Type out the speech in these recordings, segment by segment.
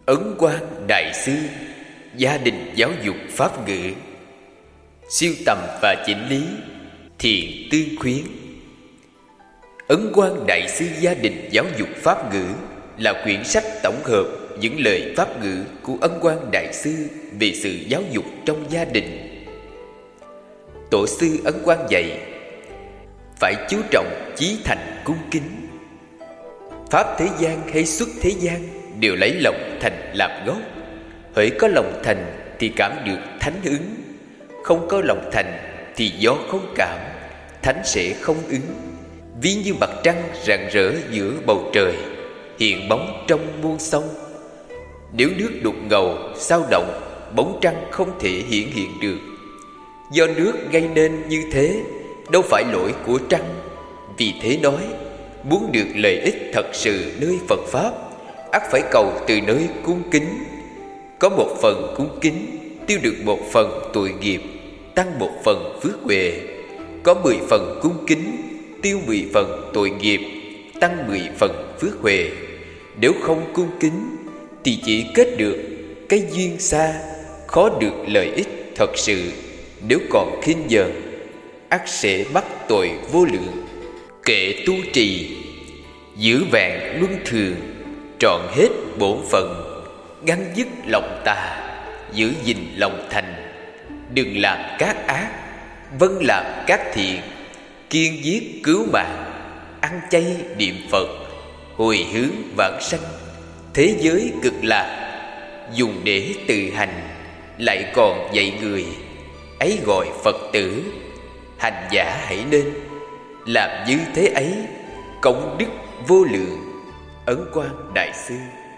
Ấn Quang Đại Sư Gia đình giáo dục pháp ngữ. Siêu tầm và chỉnh lý thiện tương khuyến. Ấn Quang Đại Sư Gia đình giáo dục pháp ngữ là quyển sách tổng hợp những lời pháp ngữ của Ấn Quang Đại Sư về sự giáo dục trong gia đình. Tổ sư Ấn Quang dạy phải chú trọng chí thành cung kính. Pháp thế gian hay xuất thế gian đều lấy lòng thành làm gốc. Hễ có lòng thành thì cảm được thánh ứng, không có lòng thành thì do không cảm, thánh sẽ không ứng. Ví như mặt trăng rạng rỡ giữa bầu trời, hiện bóng trong muôn sông. Nếu nước đục ngầu sao động, bóng trăng không thể hiển hiện được. Do nước gây nên như thế, đâu phải lỗi của trăng. Vì thế nói, muốn được lợi ích thật sự nơi Phật Pháp, ắt phải cầu từ nơi cung kính. Có một phần cung kính, tiêu được một phần tội nghiệp, tăng một phần phước huệ. Có 10 phần cung kính, tiêu 10 phần tội nghiệp, tăng 10 phần phước huệ. Nếu không cung kính thì chỉ kết được cái duyên xa, khó được lợi ích thật sự. Nếu còn khinh nhờn, ắt sẽ mắc tội vô lượng. Kệ tu trì, giữ vẹn luân thường, trọn hết bổn phận, ngăn dứt lòng tà, giữ gìn lòng thành. Đừng làm các ác, vâng làm các thiện, kiên giết cứu mạng, ăn chay niệm Phật, hồi hướng vãng sanh. Thế giới cực lạc, dùng để tự hành, lại còn dạy người, ấy gọi Phật tử. Hành giả hãy nên làm như thế ấy, công đức vô lượng. Ấn Quang Đại Sư.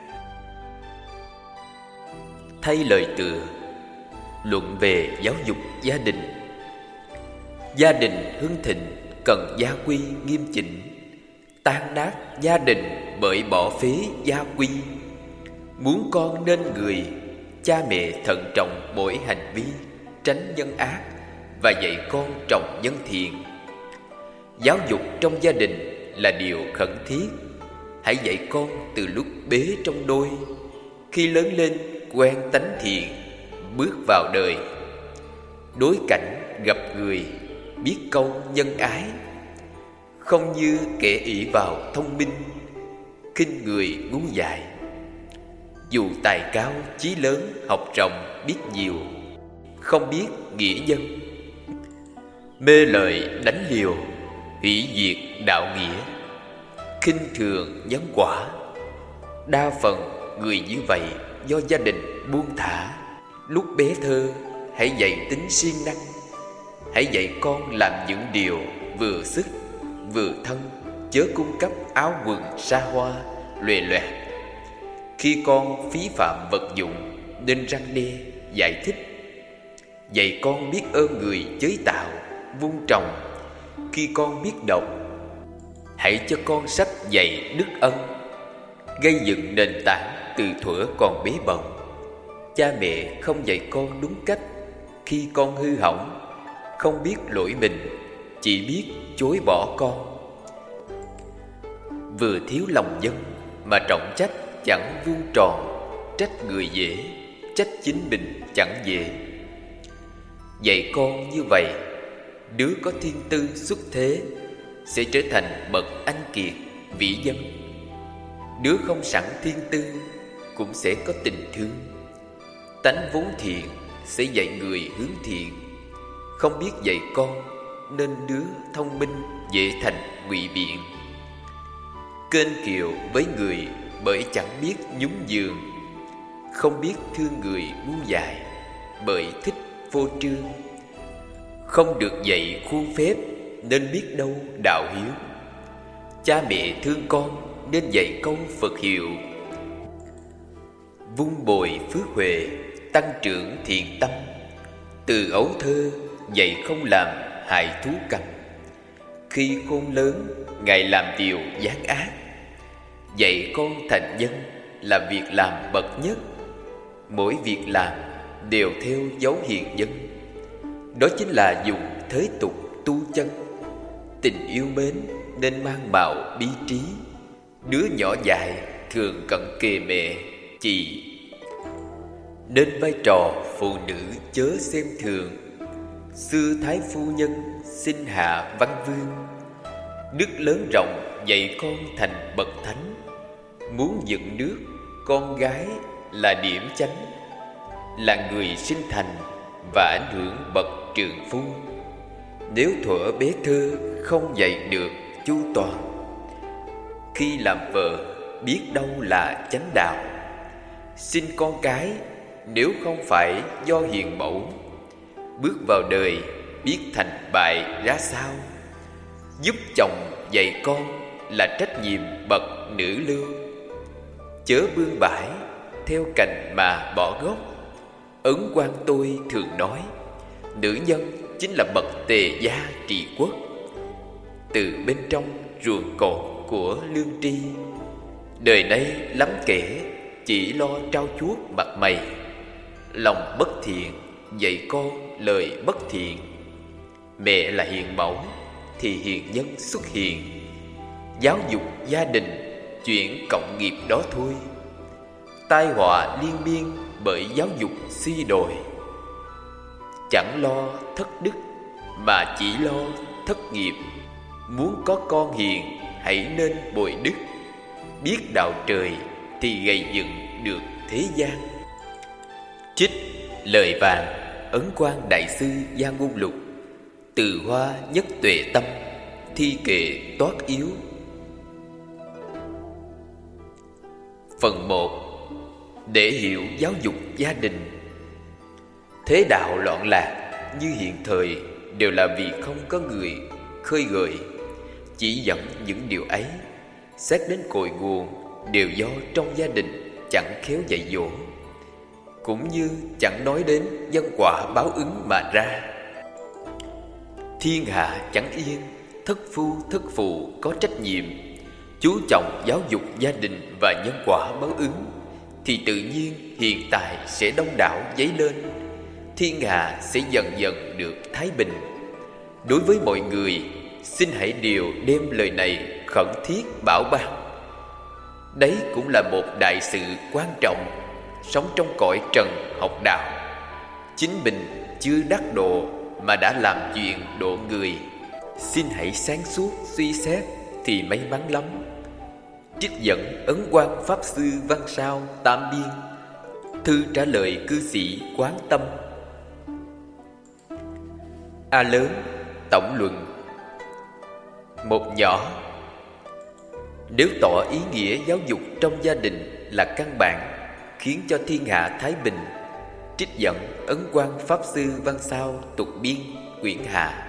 Thay lời tựa, luận về giáo dục gia đình. Gia đình hưng thịnh cần gia quy nghiêm chỉnh, tan nát gia đình bởi bỏ phế gia quy. Muốn con nên người, cha mẹ thận trọng mỗi hành vi, tránh nhân ác và dạy con trồng nhân thiện. Giáo dục trong gia đình là điều khẩn thiết. Hãy dạy con từ lúc bế trong đôi, khi lớn lên quen tánh thiện, bước vào đời. Đối cảnh gặp người, biết câu nhân ái, không như kẻ ỷ vào thông minh, khinh người ngu dại. Dù tài cao chí lớn, học rộng biết nhiều, không biết nghĩa dân. Mê lợi đánh liều, hủy diệt đạo nghĩa, khinh thường nhân quả. Đa phần người như vậy do gia đình buông thả. Lúc bé thơ hãy dạy tính siêng năng. Hãy dạy con làm những điều vừa sức vừa thân, chớ cung cấp áo quần xa hoa lòe loẹt. Khi con phí phạm vật dụng nên răn đe giải thích. Dạy con biết ơn người chế tạo vun trồng. Khi con biết đọc, hãy cho con sách dạy đức ân, gây dựng nền tảng từ thuở còn bé bỏng. Cha mẹ không dạy con đúng cách, khi con hư hỏng, không biết lỗi mình, chỉ biết chối bỏ con. Vừa thiếu lòng dân mà trọng trách chẳng vuông tròn, trách người dễ, trách chính mình chẳng dễ. Dạy con như vậy, đứa có thiên tư xuất thế sẽ trở thành bậc anh kiệt vĩ dân. Đứa không sẵn thiên tư cũng sẽ có tình thương. Tánh vốn thiện sẽ dạy người hướng thiện. Không biết dạy con nên đứa thông minh dễ thành ngụy biện. Kênh kiều với người bởi chẳng biết nhún nhường, không biết thương người ngu dại bởi thích vô trương. Không được dạy khuôn phép nên biết đâu đạo hiếu. Cha mẹ thương con nên dạy câu Phật hiệu. Vun bồi phước huệ, tăng trưởng thiện tâm. Từ ấu thơ dạy không làm hại thú cầm. Khi khôn lớn ngài làm điều gian ác. Dạy con thành nhân là việc làm bậc nhất. Mỗi việc làm đều theo dấu hiền nhân. Đó chính là dùng thế tục tu chân. Tình yêu mến nên mang màu bi trí. Đứa nhỏ dại thường cận kề mẹ, chị Nên vai trò phụ nữ chớ xem thường. Xưa Thái phu nhân sinh hạ văn vương, đức lớn rộng dạy con thành bậc thánh. Muốn dựng nước, con gái là điểm chánh, là người sinh thành và ảnh hưởng bậc trượng phu. Nếu thuở bé thơ không dạy được chu toàn, khi làm vợ biết đâu là chánh đạo. Sinh con cái nếu không phải do hiền mẫu, bước vào đời biết thành bại ra sao. Giúp chồng dạy con là trách nhiệm bậc nữ lưu. Chớ bươn bãi theo cành mà bỏ gốc. Ấn Quang tôi thường nói, nữ nhân chính là bậc tề gia trị quốc. Từ bên trong ruồng cột của lương tri, đời nay lắm kẻ chỉ lo trau chuốt mặt mày. Lòng bất thiện dạy con lời bất thiện. Mẹ là hiền mẫu thì hiền nhân xuất hiện. Giáo dục gia đình chuyện cộng nghiệp đó thôi. Tai họa liên miên bởi giáo dục suy đồi. Chẳng lo thất đức mà chỉ lo thất nghiệp. Muốn có con hiền hãy nên bồi đức. Biết đạo trời thì gầy dựng được thế gian. Trích lời vàng Ấn Quang Đại sư Gia Ngôn Lục. Từ hoa nhất tuệ tâm, thi kệ toát yếu. Phần 1. Để hiểu giáo dục gia đình. Thế đạo loạn lạc như hiện thời đều là vì không có người khơi gợi, chỉ dẫn những điều ấy. Xét đến cội nguồn đều do trong gia đình chẳng khéo dạy dỗ, cũng như chẳng nói đến nhân quả báo ứng mà ra. Thiên hạ chẳng yên, thất phu thất phụ có trách nhiệm chú trọng giáo dục gia đình và nhân quả báo ứng, thì tự nhiên hiện tại sẽ đông đảo dấy lên. Thiên hạ sẽ dần dần được thái bình. Đối với mọi người, xin hãy đều đem lời này khẩn thiết bảo ban. Đấy cũng là một đại sự quan trọng. Sống trong cõi trần học đạo, chính mình chưa đắc độ mà đã làm chuyện độ người, xin hãy sáng suốt suy xét thì may mắn lắm. Trích dẫn Ấn Quang Pháp Sư Văn Sao Tam Biên. Thư trả lời cư sĩ Quán Tâm. A lớn tổng luận. Một nhỏ. Nếu tỏ ý nghĩa giáo dục trong gia đình là căn bản khiến cho thiên hạ thái bình, trích dẫn Ấn Quang Pháp Sư Văn Sao Tục Biên quyển hạ.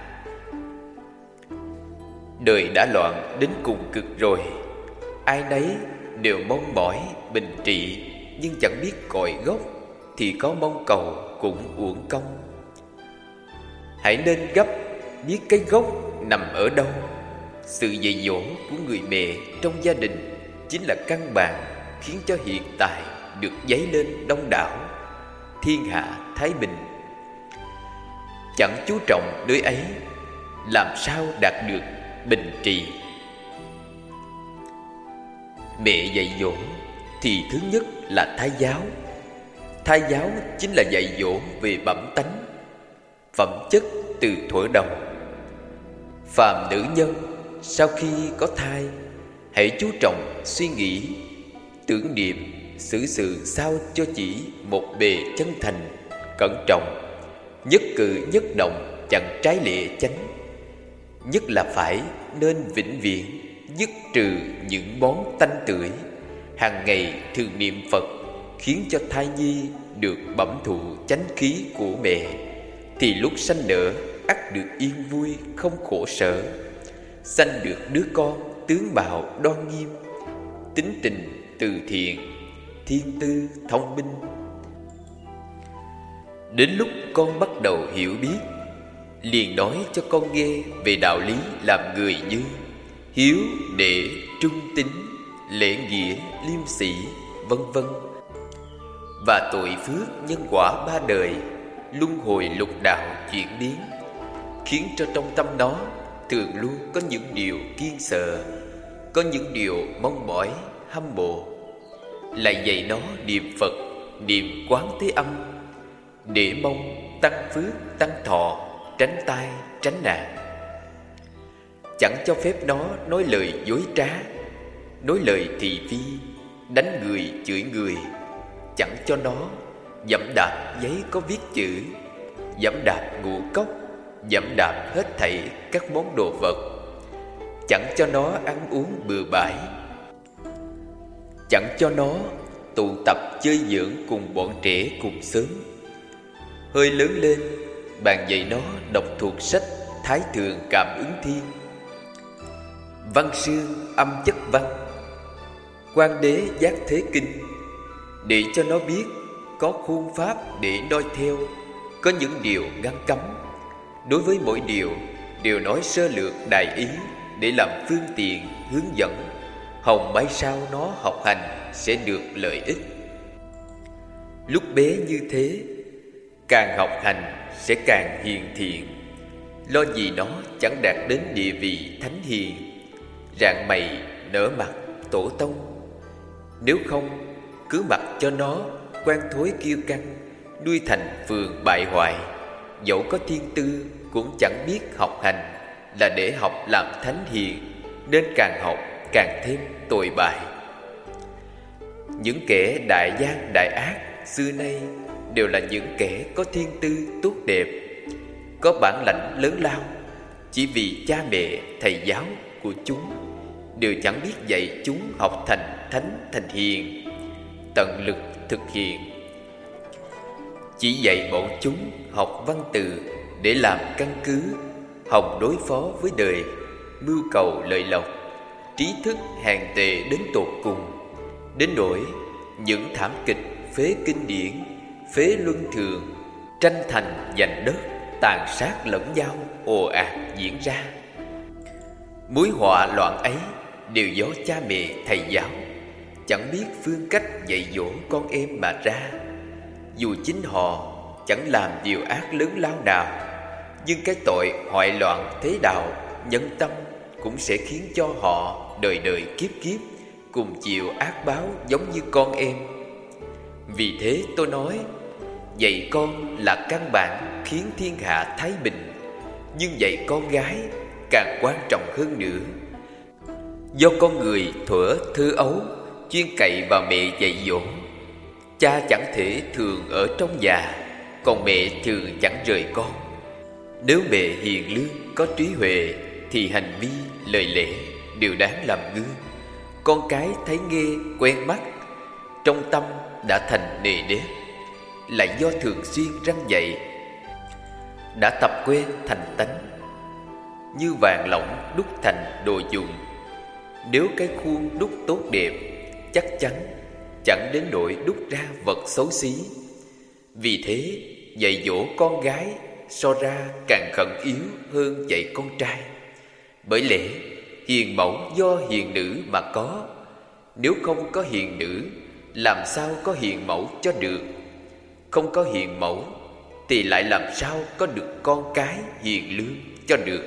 Đời đã loạn đến cùng cực rồi, ai nấy đều mong mỏi bình trị, nhưng chẳng biết cội gốc thì có mong cầu cũng uổng công. Hãy nên gấp biết cái gốc nằm ở đâu. Sự dạy dỗ của người mẹ trong gia đình chính là căn bản khiến cho hiện tại được dấy lên đông đảo, thiên hạ thái bình. Chẳng chú trọng nơi ấy, làm sao đạt được bình trị? Mẹ dạy dỗ thì thứ nhất là thái giáo. Thái giáo chính là dạy dỗ về bẩm tánh, phẩm chất từ thuở đầu. Phàm nữ nhân sau khi có thai, hãy chú trọng suy nghĩ, tưởng niệm, xử sự sao cho chỉ một bề chân thành, cẩn trọng, nhất cử nhất động chẳng trái lệ chánh. Nhất là phải nên vĩnh viễn dứt trừ những món tanh tưởi, hàng ngày thường niệm Phật, khiến cho thai nhi được bẩm thụ chánh khí của mẹ, thì lúc sanh nở ắt được yên vui không khổ sở. Sanh được đứa con tướng mạo đoan nghiêm, tính tình từ thiện, thiên tư thông minh. Đến lúc con bắt đầu hiểu biết, liền nói cho con nghe về đạo lý làm người như hiếu, đệ, trung tín, lễ nghĩa, liêm sĩ, vân vân. Và tội phước nhân quả ba đời, luân hồi lục đạo chuyển biến, khiến cho trong tâm nó thường luôn có những điều kiên sợ, có những điều mong mỏi, hâm mộ. Lại dạy nó niệm Phật, niệm Quán Thế Âm, để mong tăng phước tăng thọ, tránh tai tránh nạn. Chẳng cho phép nó nói lời dối trá, nói lời thị phi, đánh người chửi người. Chẳng cho nó dẫm đạp giấy có viết chữ, dẫm đạp ngũ cốc, dẫm đạp hết thảy các món đồ vật. Chẳng cho nó ăn uống bừa bãi, chẳng cho nó tụ tập chơi giỡn cùng bọn trẻ cùng xóm. Hơi lớn lên, bạn dạy nó đọc thuộc sách Thái Thượng Cảm Ứng Thiên, Văn Xương Âm Chất Văn, Quang Đế Giác Thế Kinh, để cho nó biết có khuôn pháp để noi theo, có những điều ngăn cấm. Đối với mỗi điều đều nói sơ lược đại ý, để làm phương tiện hướng dẫn, hòng mai sau nó học hành sẽ được lợi ích. Lúc bé như thế, càng học hành sẽ càng hiền thiện. Lo gì nó chẳng đạt đến địa vị thánh hiền, rạng mày nở mặt tổ tông. Nếu không, cứ mặc cho nó quen thói kiêu căng, nuôi thành phường bại hoại. Dẫu có thiên tư cũng chẳng biết học hành là để học làm thánh hiền, nên càng học càng thêm tồi bại. Những kẻ đại gian đại ác xưa nay đều là những kẻ có thiên tư tốt đẹp, có bản lãnh lớn lao. Chỉ vì cha mẹ thầy giáo của chúng đều chẳng biết dạy chúng học thành thánh thành hiền, tận lực thực hiện. Chỉ dạy bọn chúng học văn từ để làm căn cứ, hòng đối phó với đời, mưu cầu lợi lộc, trí thức hàng tệ đến tột cùng. Đến nỗi những thảm kịch phế kinh điển, phế luân thường, tranh thành giành đất, tàn sát lẫn nhau ồ ạt diễn ra. Mối họa loạn ấy đều do cha mẹ thầy giáo chẳng biết phương cách dạy dỗ con em mà ra. Dù chính họ chẳng làm điều ác lớn lao nào, nhưng cái tội hoại loạn thế đạo, nhân tâm cũng sẽ khiến cho họ đời đời kiếp kiếp cùng chịu ác báo giống như con em. Vì thế tôi nói, dạy con là căn bản khiến thiên hạ thái bình, nhưng dạy con gái càng quan trọng hơn nữa. Do con người thuở thơ ấu chuyên cậy vào mẹ dạy dỗ. Cha chẳng thể thường ở trong nhà, còn mẹ thường chẳng rời con. Nếu mẹ hiền lương có trí huệ thì hành vi lời lẽ đều đáng làm gương. Con cái thấy nghe quen mắt, trong tâm đã thành nề nếp, lại do thường xuyên răn dạy đã tập quen thành tánh. Như vàng lỏng đúc thành đồ dùng, nếu cái khuôn đúc tốt đẹp, chắc chắn chẳng đến nỗi đúc ra vật xấu xí. Vì thế dạy dỗ con gái so ra càng khẩn yếu hơn dạy con trai. Bởi lẽ hiền mẫu do hiền nữ mà có, nếu không có hiền nữ làm sao có hiền mẫu cho được. Không có hiền mẫu thì lại làm sao có được con cái hiền lương cho được.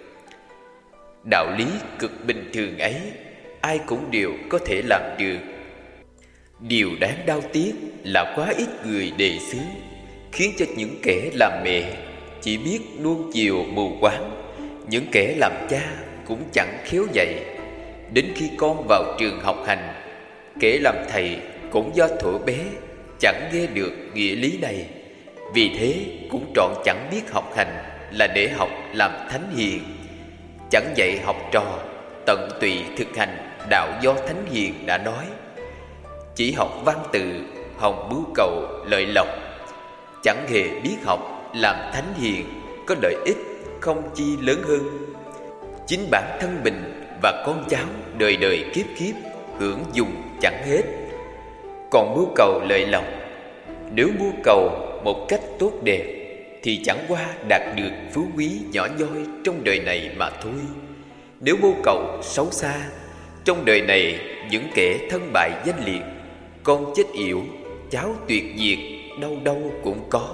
Đạo lý cực bình thường ấy ai cũng đều có thể làm được. Điều đáng đau tiếc là quá ít người đề xướng, khiến cho những kẻ làm mẹ chỉ biết nuông chiều mù quáng, những kẻ làm cha cũng chẳng khéo dạy. Đến khi con vào trường học hành, kẻ làm thầy cũng do thuở bé chẳng nghe được nghĩa lý này, vì thế cũng trọn chẳng biết học hành là để học làm thánh hiền. Chẳng dạy học trò tận tụy thực hành đạo do thánh hiền đã nói. Chỉ học văn tự hòng mưu cầu lợi lộc, chẳng hề biết học làm thánh hiền có lợi ích không chi lớn hơn. Chính bản thân mình và con cháu đời đời kiếp kiếp hưởng dùng chẳng hết. Còn mưu cầu lợi lộc, nếu mưu cầu một cách tốt đẹp thì chẳng qua đạt được phú quý nhỏ nhoi trong đời này mà thôi. Nếu mưu cầu xấu xa, trong đời này những kẻ thân bại danh liệt, con chết yểu, cháu tuyệt diệt, đâu đâu cũng có.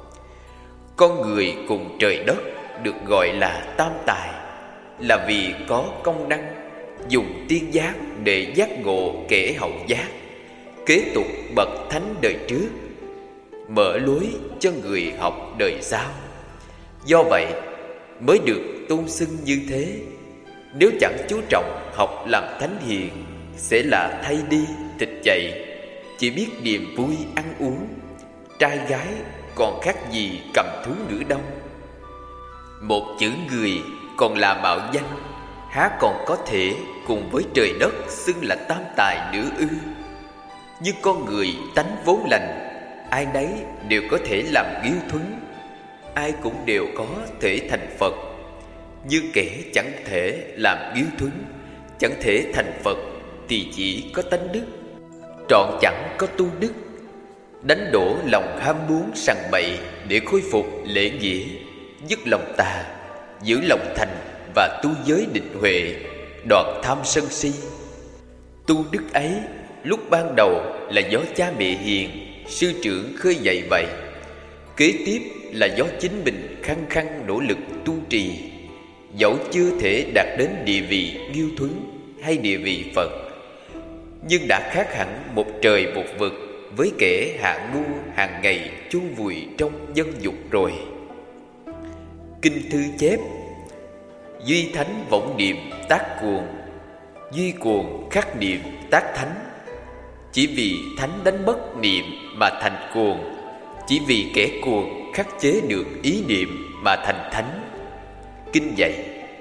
Con người cùng trời đất được gọi là tam tài, là vì có công năng dùng tiên giác để giác ngộ kẻ hậu giác. kế tục bậc thánh đời trước, mở lối cho người học đời sau. Do vậy mới được tôn xưng như thế. Nếu chẳng chú trọng học làm thánh hiền, sẽ là thay đi thịt chạy, chỉ biết niềm vui ăn uống. Trai gái còn khác gì cầm thú nữa đâu. Một chữ người còn là mạo danh, há còn có thể cùng với trời đất xưng là tam tài nữa ư? Nhưng con người tánh vốn lành, ai nấy đều có thể làm nghiêu thuấn, ai cũng đều có thể thành Phật. Như kẻ chẳng thể làm nghiêu thuấn, chẳng thể thành Phật, thì chỉ có tánh đức, trọn chẳng có tu đức. Đánh đổ lòng ham muốn sằng bậy để khôi phục lễ nghĩa, dứt lòng tà, giữ lòng thành và tu giới định huệ, đoạn tham sân si. Tu đức ấy lúc ban đầu là do cha mẹ hiền, sư trưởng khơi dạy vậy. Kế tiếp là do chính mình khăng khăng nỗ lực tu trì. Dẫu chưa thể đạt đến địa vị nghiêu thuấn hay địa vị Phật, nhưng đã khác hẳn một trời một vực với kẻ hạ ngu hàng ngày chôn vùi trong dân dục rồi. Kinh thư chép: duy thánh vọng niệm tác cuồng, duy cuồng khắc niệm tác thánh. Chỉ vì thánh đánh mất niệm mà thành cuồng, chỉ vì kẻ cuồng khắc chế được ý niệm mà thành thánh. Kinh dạy: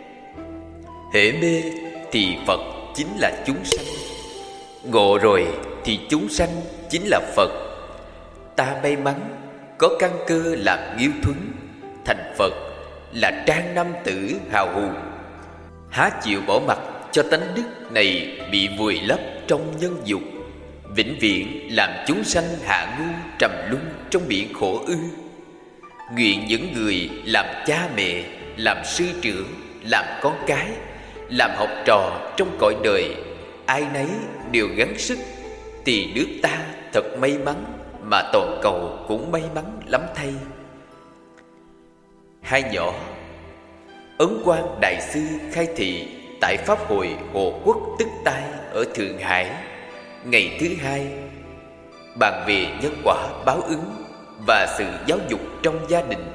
hễ mê thì Phật chính là chúng sanh, ngộ rồi thì chúng sanh chính là Phật. Ta may mắn có căn cơ làm nghiêu thuấn, thành Phật là trang nam tử hào hùng, há chịu bỏ mặc cho tánh đức này bị vùi lấp trong nhân dục, vĩnh viễn làm chúng sanh hạ ngu trầm luân trong biển khổ ư? Nguyện những người làm cha mẹ, làm sư trưởng, làm con cái, làm học trò trong cõi đời, ai nấy đều gắng sức, thì nước ta thật may mắn, mà toàn cầu cũng may mắn lắm thay. Hai nhỏ. Ấn Quang Đại Sư khai thị tại Pháp hội Hộ Quốc Tức Tai ở Thượng Hải ngày thứ hai, bàn về nhân quả báo ứng và sự giáo dục trong gia đình.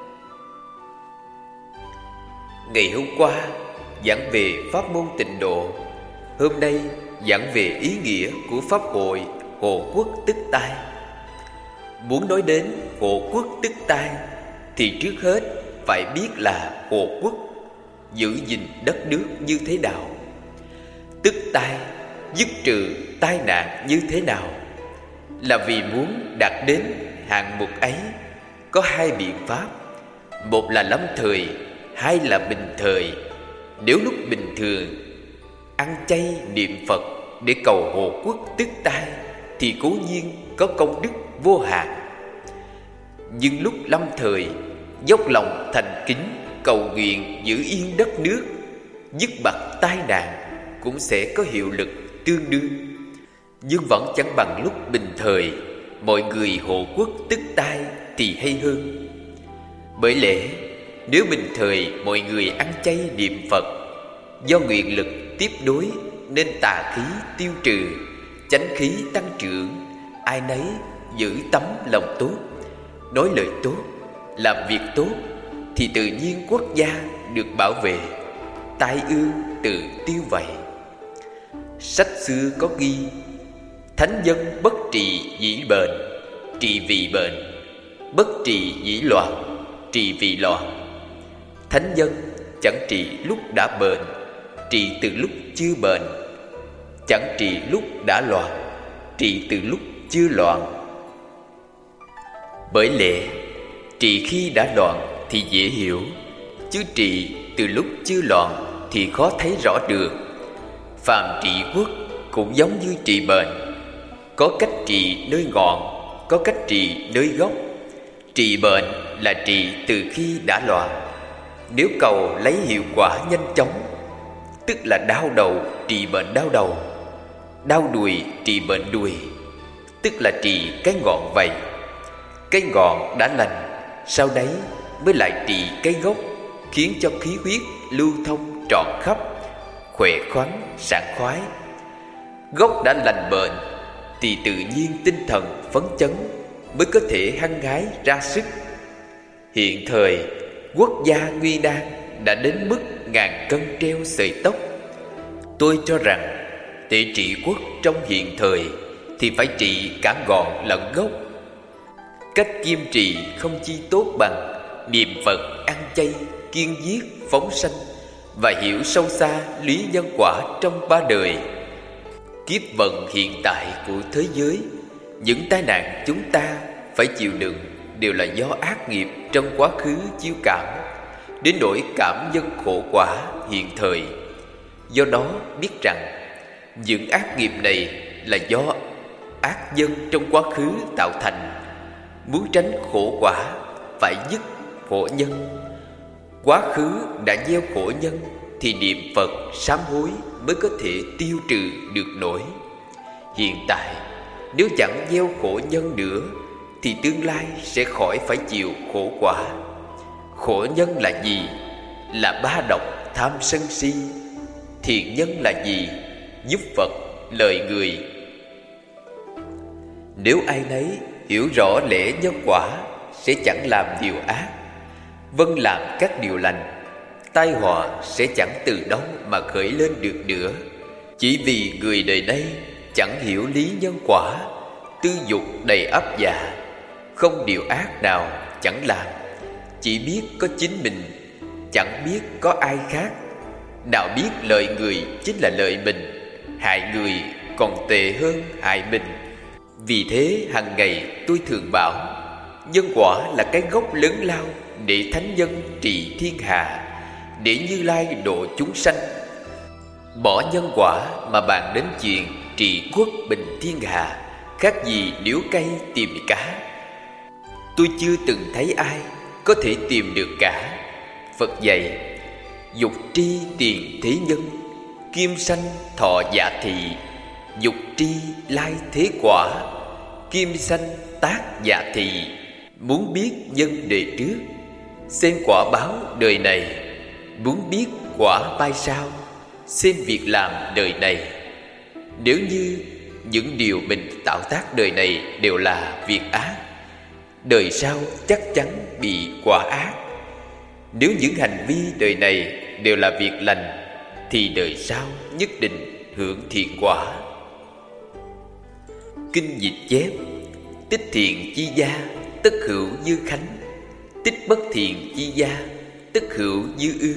Ngày hôm qua giảng về pháp môn tịnh độ, hôm nay giảng về ý nghĩa của Pháp hội Hộ Quốc Tức Tai. Muốn nói đến hộ quốc tức tai thì trước hết phải biết là hộ quốc giữ gìn đất nước như thế nào, tức tai dứt trừ tai nạn như thế nào. Là vì muốn đạt đến hạng mục ấy có hai biện pháp: một là lâm thời, hai là bình thời. Nếu lúc bình thường ăn chay niệm Phật để cầu hộ quốc tức tai thì cố nhiên có công đức vô hạn. Nhưng lúc lâm thời dốc lòng thành kính cầu nguyện giữ yên đất nước, dứt bặt tai nạn, cũng sẽ có hiệu lực tương đương. Nhưng vẫn chẳng bằng lúc bình thời mọi người hộ quốc tức tai thì hay hơn. Bởi lẽ nếu bình thời mọi người ăn chay niệm Phật, do nguyện lực tiếp nối nên tà khí tiêu trừ, chánh khí tăng trưởng, ai nấy giữ tấm lòng tốt, nói lời tốt, làm việc tốt, thì tự nhiên quốc gia được bảo vệ, tai ương tự tiêu vậy. Sách xưa có ghi: thánh dân bất trị dĩ bệnh, trị vì bệnh; bất trị dĩ loạn, trị vì loạn. Thánh dân chẳng trị lúc đã bệnh, trị từ lúc chưa bệnh; chẳng trị lúc đã loạn, trị từ lúc chưa loạn. Bởi lẽ trị khi đã loạn thì dễ hiểu, chứ trị từ lúc chưa loạn thì khó thấy rõ được. Phàm trị quốc cũng giống như trị bệnh, có cách trị nơi ngọn, có cách trị nơi gốc. Trị bệnh là trị từ khi đã loạn. Nếu cầu lấy hiệu quả nhanh chóng, tức là đau đầu trị bệnh đau đầu, đau đùi trị bệnh đùi, tức là trị cái ngọn vậy. Cái ngọn đã lành, sau đấy mới lại trị cái gốc, khiến cho khí huyết lưu thông trọn khắp, khỏe khoắn sảng khoái. Gốc đã lành bệnh thì tự nhiên tinh thần phấn chấn mới có thể hăng hái ra sức. Hiện thời quốc gia nguy nan đã đến mức ngàn cân treo sợi tóc. Tôi cho rằng để trị quốc trong hiện thời thì phải trị cả ngọn lẫn gốc. Cách kiêm trì không chi tốt bằng niệm Phật, ăn chay, kiêng giết, phóng sanh và hiểu sâu xa lý nhân quả trong ba đời. Kiếp vận hiện tại của thế giới, những tai nạn chúng ta phải chịu đựng đều là do ác nghiệp trong quá khứ chiêu cảm, đến nỗi cảm nhân khổ quả hiện thời. Do đó biết rằng những ác nghiệp này là do ác nhân trong quá khứ tạo thành. Muốn tránh khổ quả phải dứt khổ nhân. Quá khứ đã gieo khổ nhân thì niệm Phật sám hối mới có thể tiêu trừ được nổi. Hiện tại nếu chẳng gieo khổ nhân nữa thì tương lai sẽ khỏi phải chịu khổ quả. Khổ nhân là gì? Là ba độc tham sân si. Thiện nhân là gì? Giúp Phật, lời người. Nếu ai nấy hiểu rõ lẽ nhân quả sẽ chẳng làm điều ác, vâng làm các điều lành, tai họa sẽ chẳng từ đâu mà khởi lên được nữa. Chỉ vì người đời nay chẳng hiểu lý nhân quả, tư dục đầy ắp dạ, không điều ác nào chẳng làm, chỉ biết có chính mình, chẳng biết có ai khác. Nào biết lợi người chính là lợi mình, hại người còn tệ hơn hại mình. Vì thế hàng ngày tôi thường bảo, nhân quả là cái gốc lớn lao để thánh nhân trị thiên hạ, để Như Lai độ chúng sanh. Bỏ nhân quả mà bàn đến chuyện trị quốc bình thiên hạ, khác gì điếu cây tìm cá. Tôi chưa từng thấy ai có thể tìm được cả. Phật dạy, dục tri tiền thế nhân, kim sanh thọ dạ thị. Dục tri lai thế quả, kim sanh tác dạ thị. Muốn biết nhân đời trước, xem quả báo đời này. Muốn biết quả mai sau, xem việc làm đời này. Nếu như những điều mình tạo tác đời này đều là việc ác, đời sau chắc chắn bị quả ác. Nếu những hành vi đời này đều là việc lành thì đời sau nhất định hưởng thiện quả. Kinh dịch chép, tích thiện chi gia, tất hữu dư khánh. Tích bất thiện chi gia, tất hữu dư ương.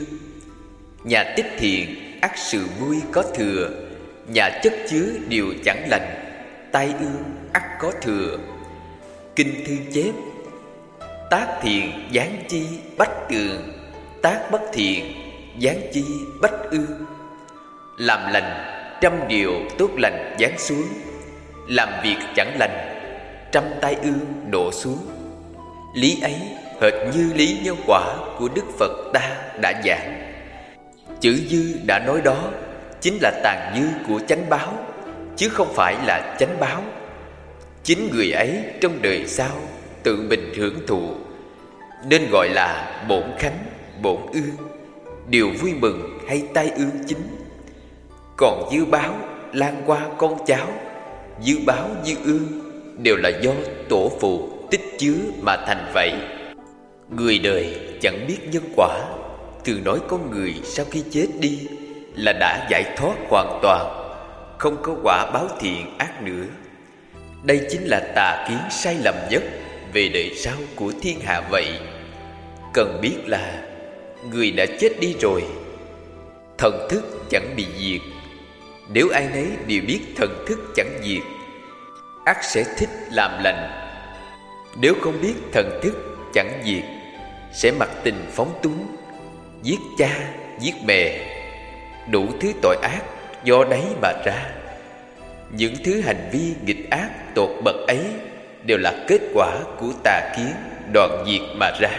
Nhà tích thiện ắt sự vui có thừa, nhà chất chứa điều chẳng lành, tai ương ắt có thừa. Kinh thư chép, tác thiện giáng chi bách tường, tác bất thiện giáng chi bách ương. Làm lành trăm điều tốt lành giáng xuống, làm việc chẳng lành trăm tai ương đổ xuống. Lý ấy hệt như lý nhân quả của Đức Phật ta đã giảng. Chữ dư đã nói đó chính là tàn dư của chánh báo, chứ không phải là chánh báo. Chính người ấy trong đời sau tự mình hưởng thụ, nên gọi là bổn khánh, bổn ương, điều vui mừng hay tai ương chính. Còn dư báo lan qua con cháu, dư báo dư ương đều là do tổ phụ tích chứa mà thành vậy. Người đời chẳng biết nhân quả, thường nói con người sau khi chết đi là đã giải thoát hoàn toàn, không có quả báo thiện ác nữa. Đây chính là tà kiến sai lầm nhất về đời sau của thiên hạ vậy. Cần biết là người đã chết đi rồi, thần thức chẳng bị diệt. Nếu ai nấy đều biết thần thức chẳng diệt, ắt sẽ thích làm lành. Nếu không biết thần thức chẳng diệt, sẽ mặc tình phóng túng, giết cha, giết mẹ, đủ thứ tội ác do đấy mà ra. Những thứ hành vi nghịch ác tột bậc ấy đều là kết quả của tà kiến đoạn diệt mà ra.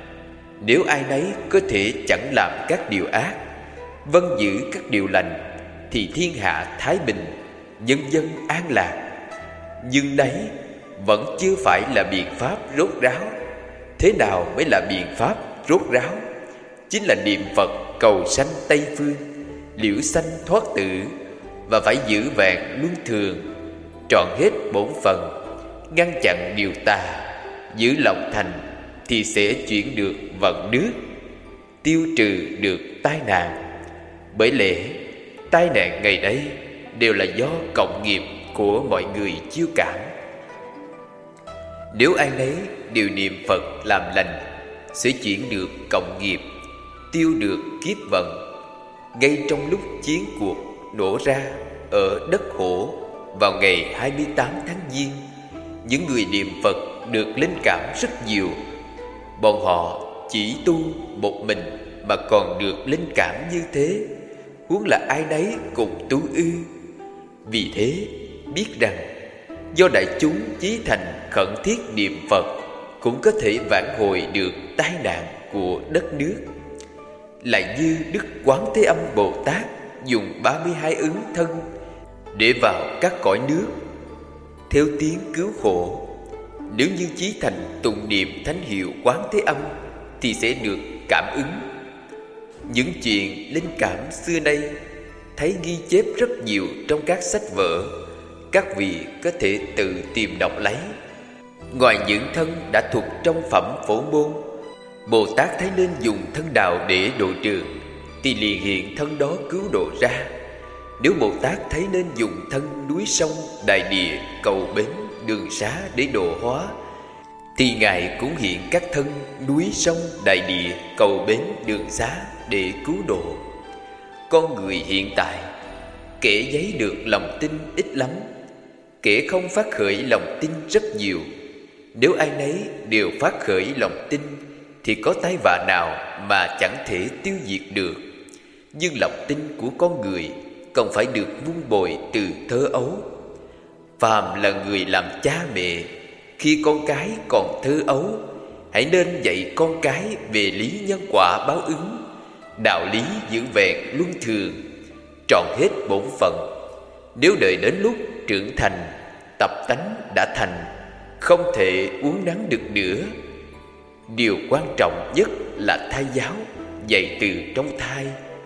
Nếu ai nấy có thể chẳng làm các điều ác, vâng giữ các điều lành, thì thiên hạ thái bình, nhân dân an lạc. Nhưng đấy vẫn chưa phải là biện pháp rốt ráo. Thế nào mới là biện pháp rốt ráo? Chính là niệm Phật cầu sanh Tây Phương, liễu sanh thoát tử, và phải giữ vẹn luân thường. trọn hết bổn phận, ngăn chặn điều tà, giữ lòng thành, thì sẽ chuyển được vận nước, tiêu trừ được tai nạn. Bởi lẽ tai nạn ngày đây đều là do cộng nghiệp của mọi người chiêu cảm. Nếu ai nấy đều niệm Phật làm lành, sẽ chuyển được cộng nghiệp, tiêu được kiếp vận. Ngay trong lúc chiến cuộc nổ ra ở đất Hổ vào ngày 28 tháng Giêng, những người niệm Phật được linh cảm rất nhiều. Bọn họ chỉ tu một mình mà còn được linh cảm như thế, huống là ai nấy cùng tu ư. Vì thế biết rằng do đại chúng chí thành khẩn thiết niệm Phật, cũng có thể vãn hồi được tai nạn của đất nước. Lại như Đức Quán Thế Âm Bồ Tát dùng 32 ứng thân để vào các cõi nước theo tiếng cứu khổ. Nếu như chí thành tụng niệm thánh hiệu Quán Thế Âm thì sẽ được cảm ứng. Những chuyện linh cảm xưa nay thấy ghi chép rất nhiều trong các sách vở, các vị có thể tự tìm đọc lấy. Ngoài những thân đã thuộc trong phẩm Phổ Môn, Bồ Tát thấy nên dùng thân đạo để độ trường thì liền hiện thân đó cứu độ ra. Nếu Bồ Tát thấy nên dùng thân núi sông đại địa cầu bến đường xá để độ hóa, thì Ngài cũng hiện các thân núi sông đại địa cầu bến đường xá để cứu độ. Con người hiện tại, kẻ giấy được lòng tin ít lắm, kẻ không phát khởi lòng tin rất nhiều. Nếu ai nấy đều phát khởi lòng tin thì có tai vạ nào mà chẳng thể tiêu diệt được. Nhưng lòng tin của con người còn phải được vun bồi từ thơ ấu. Phàm là người làm cha mẹ, khi con cái còn thơ ấu, hãy nên dạy con cái về lý nhân quả báo ứng, đạo lý giữ vẹn luân thường, trọn hết bổn phận. Nếu đợi đến lúc trưởng thành, tập tánh đã thành, không thể uốn nắn được nữa. Điều quan trọng nhất là thai giáo, dạy từ trong thai.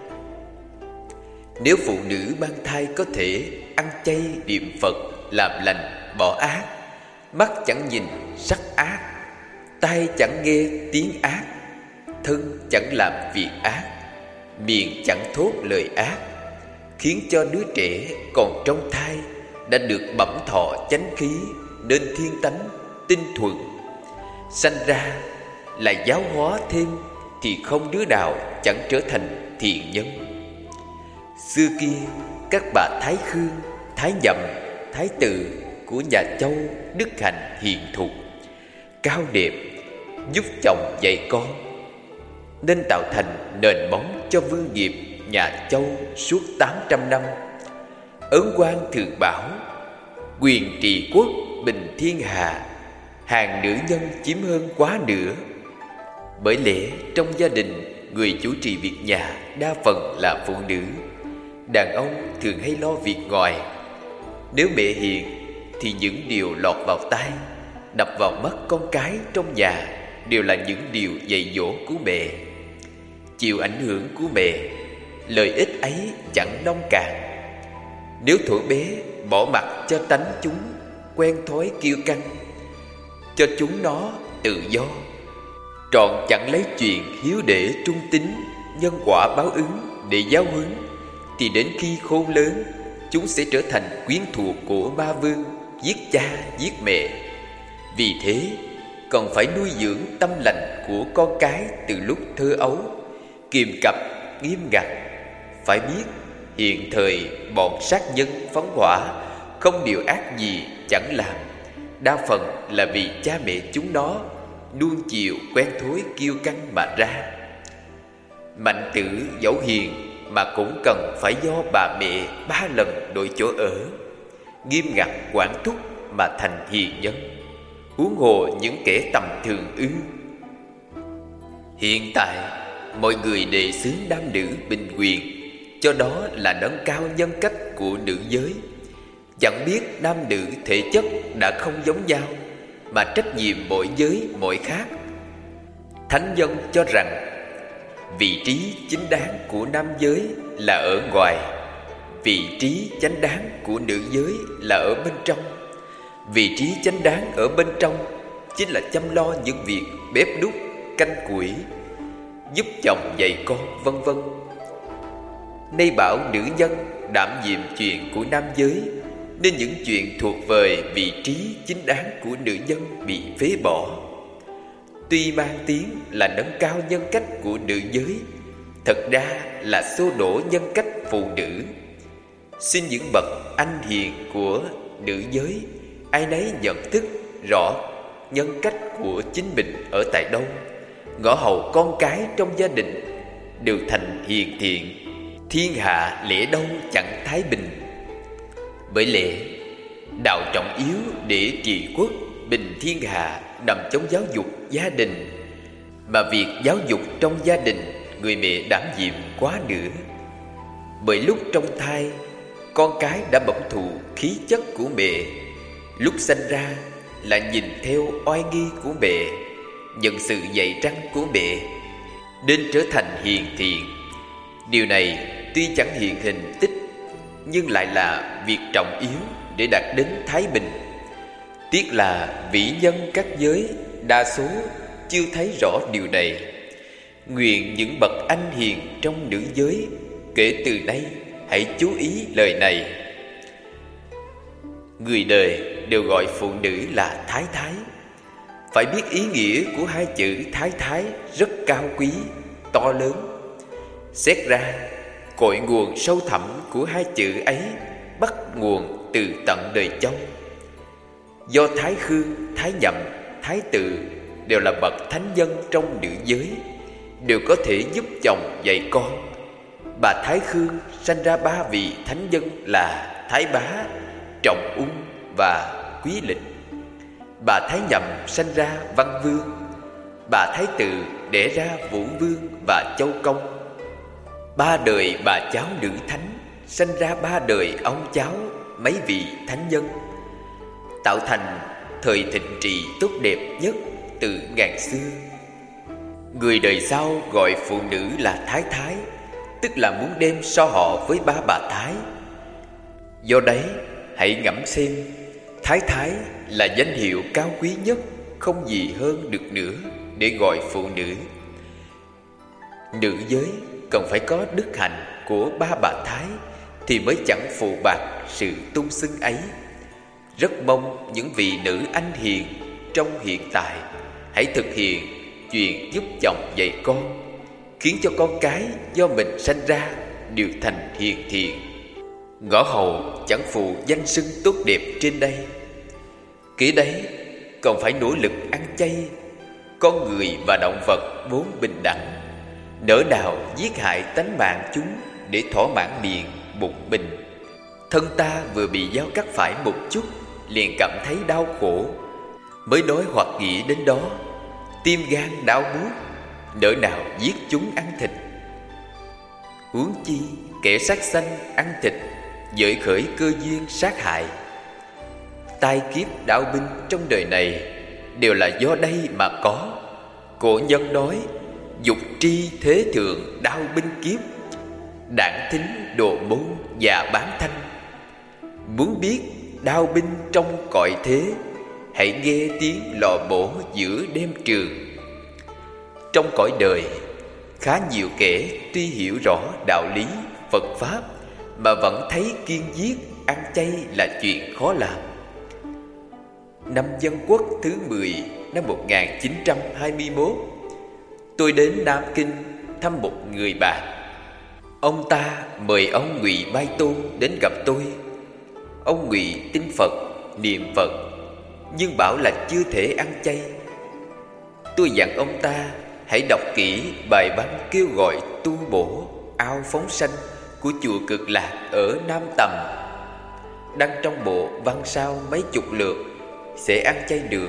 Nếu phụ nữ mang thai có thể ăn chay niệm Phật, làm lành, bỏ ác, mắt chẳng nhìn sắc ác, tai chẳng nghe tiếng ác, thân chẳng làm việc ác, miệng chẳng thốt lời ác, khiến cho đứa trẻ còn trong thai đã được bẩm thọ chánh khí nên thiên tánh tinh thuần, sanh ra là giáo hóa thêm, thì không đứa nào chẳng trở thành thiện nhân. Xưa kia các bà Thái Khương, Thái Nhậm, Thái Tự của nhà Châu đức hạnh hiền thục, cao đẹp, giúp chồng dạy con, nên tạo thành nền móng cho vương nghiệp nhà Châu suốt 800 năm. Ấn Quang thường bảo: quyền trị quốc bình thiên hạ, hàng nữ nhân chiếm hơn quá nửa. Bởi lẽ trong gia đình, người chủ trì việc nhà đa phần là phụ nữ. Đàn ông thường hay lo việc ngoài. Nếu mẹ hiền thì những điều lọt vào tai, đập vào mắt con cái trong nhà đều là những điều dạy dỗ của mẹ. Chịu ảnh hưởng của mẹ, lời ích ấy chẳng nông cạn. Nếu thuở bé bỏ mặc cho tánh chúng quen thói kiêu căng, cho chúng nó tự do, trọn chẳng lấy chuyện hiếu đệ trung tín, nhân quả báo ứng để giáo huấn, thì đến khi khôn lớn, chúng sẽ trở thành quyến thuộc của ma vương, giết cha giết mẹ. Vì thế còn phải nuôi dưỡng tâm lành của con cái từ lúc thơ ấu, kiềm cặp nghiêm ngặt. Phải biết hiện thời bọn sát nhân phóng hỏa không điều ác gì chẳng làm, đa phần là vì cha mẹ chúng nó nuông chiều quen thói kiêu căng mà ra. Mạnh tử dẫu hiền mà cũng cần phải do bà mẹ 3 lần đổi chỗ ở, nghiêm ngặt quản thúc mà thành hiền nhân, huống hồ những kẻ tầm thường ư? Hiện tại mọi người đề xướng nam nữ bình quyền, cho đó là nâng cao nhân cách của nữ giới. Chẳng biết nam nữ thể chất đã không giống nhau, mà trách nhiệm mỗi giới mỗi khác. Thánh nhân cho rằng vị trí chính đáng của nam giới là ở ngoài, vị trí chánh đáng của nữ giới là ở bên trong. Vị trí chánh đáng ở bên trong chính là chăm lo những việc bếp đúc, canh củi, giúp chồng dạy con, vân vân. Nay bảo nữ nhân đảm nhiệm chuyện của nam giới, nên những chuyện thuộc về vị trí chính đáng của nữ nhân bị phế bỏ. Tuy mang tiếng là nâng cao nhân cách của nữ giới, thật ra là xô đổ nhân cách phụ nữ. Xin những bậc anh hiền của nữ giới ai nấy nhận thức rõ nhân cách của chính mình ở tại đâu, ngõ hầu con cái trong gia đình đều thành hiền thiện, thiên hạ lẽ đâu chẳng thái bình. Bởi lẽ đạo trọng yếu để trị quốc bình thiên hạ nằm trong giáo dục gia đình, mà việc giáo dục trong gia đình người mẹ đảm nhiệm quá nữa. Bởi lúc trong thai, con cái đã bẩm thụ khí chất của mẹ, lúc sanh ra là nhìn theo oai nghi của mẹ, nhận sự dạy răn của mẹ, nên trở thành hiền thiện. Điều này tuy chẳng hiện hình tích, nhưng lại là việc trọng yếu để đạt đến thái bình. Tiếc là vĩ nhân các giới đa số chưa thấy rõ điều này. Nguyện những bậc anh hiền trong nữ giới kể từ nay hãy chú ý lời này. Người đời đều gọi phụ nữ là thái thái. Phải biết ý nghĩa của hai chữ thái thái rất cao quý, to lớn. Xét ra, cội nguồn sâu thẳm của hai chữ ấy bắt nguồn từ tận đời Châu. Do Thái Khương, Thái Nhậm, Thái Tự đều là bậc thánh nhân trong nữ giới, đều có thể giúp chồng dạy con. Bà Thái Khương sanh ra ba vị thánh nhân là Thái Bá, Trọng Ung và Quý Lịch. Bà Thái Nhậm sanh ra Văn Vương. Bà Thái Tự đẻ ra Vũ Vương và Châu Công. Ba đời bà cháu nữ thánh sanh ra ba đời ông cháu mấy vị thánh nhân, tạo thành thời thịnh trị tốt đẹp nhất từ ngàn xưa. Người đời sau gọi phụ nữ là thái thái, tức là muốn đem so họ với ba bà Thái. Do đấy, hãy ngẫm xem, thái thái là danh hiệu cao quý nhất, không gì hơn được nữa để gọi phụ nữ. Nữ giới cần phải có đức hạnh của ba bà Thái thì mới chẳng phụ bạc sự tung xưng ấy. Rất mong những vị nữ anh hiền trong hiện tại hãy thực hiện chuyện giúp chồng dạy con, khiến cho con cái do mình sanh ra đều thành hiền thiện, ngõ hầu chẳng phụ danh xưng tốt đẹp trên đây. Kể đấy còn phải nỗ lực ăn chay. Con người và động vật vốn bình đẳng, nỡ nào giết hại tánh mạng chúng để thỏa mãn miệng bụng mình. Thân ta vừa bị dao cắt phải một chút liền cảm thấy đau khổ, mới nói hoặc nghĩ đến đó, tim gan đau buốt, nỡ nào giết chúng ăn thịt. Huống chi kẻ sát sanh ăn thịt, dời khởi cơ duyên sát hại. Tai kiếp đạo binh trong đời này đều là do đây mà có. Cổ nhân nói, dục tri thế thượng đao binh kiếp, đảng thính đồ môn và bán thanh. Muốn biết đao binh trong cõi thế, hãy nghe tiếng lò bổ giữa đêm trường. Trong cõi đời, khá nhiều kẻ tuy hiểu rõ đạo lý Phật Pháp mà vẫn thấy kiêng giết, ăn chay là chuyện khó làm. Năm Dân Quốc thứ 10 năm 1921, tôi đến Nam Kinh thăm một người bạn. Ông ta mời ông Ngụy Bai Tôn đến gặp tôi. Ông Ngụy tin Phật, niệm Phật, nhưng bảo là chưa thể ăn chay. Tôi dặn ông ta hãy đọc kỹ bài văn kêu gọi tu bổ ao phóng sanh của chùa Cực Lạc ở Nam Tầm, đăng trong bộ văn sao mấy chục lượt, sẽ ăn chay được.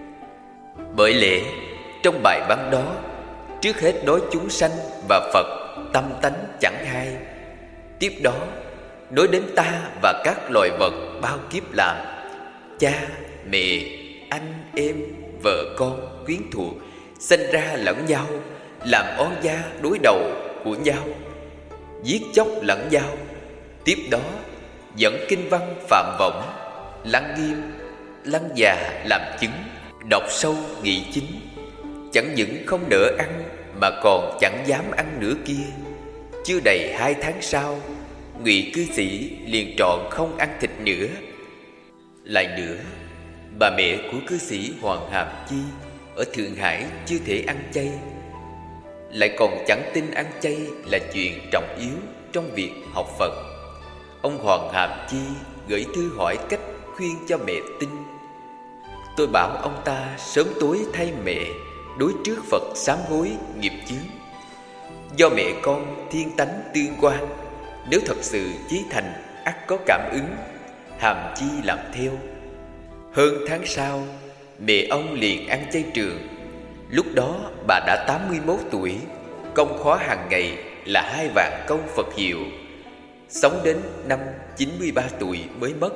Bởi lẽ trong bài văn đó, trước hết nói chúng sanh và Phật tâm tánh chẳng hai. Tiếp đó nói đến ta và các loài vật bao kiếp làm cha, mẹ, anh, em, vợ con, quyến thuộc, sinh ra lẫn nhau, làm oan gia đối đầu của nhau, giết chóc lẫn nhau. Tiếp đó dẫn kinh văn Phạm Võng, Lăng Nghiêm, lăn già làm chứng, đọc sâu nghĩ chính. Chẳng những không nỡ ăn mà còn chẳng dám ăn nữa kia. Chưa đầy 2 tháng sau, Ngụy cư sĩ liền trọn không ăn thịt nữa. Lại nữa, bà mẹ của cư sĩ Hoàng Hàm Chi ở Thượng Hải chưa thể ăn chay, lại còn chẳng tin ăn chay là chuyện trọng yếu trong việc học Phật. Ông Hoàng Hàm Chi gửi thư hỏi cách khuyên cho mẹ tin. Tôi bảo ông ta sớm tối thay mẹ đối trước Phật sám hối nghiệp chướng. Do mẹ con thiên tánh tương quan, nếu thật sự chí thành ắt có cảm ứng. Hàm Chi làm theo. Hơn tháng sau, mẹ ông liền ăn chay trường. Lúc đó bà đã 81 tuổi, công khóa hàng ngày là 2 vạn câu Phật hiệu, sống đến năm 93 tuổi mới mất.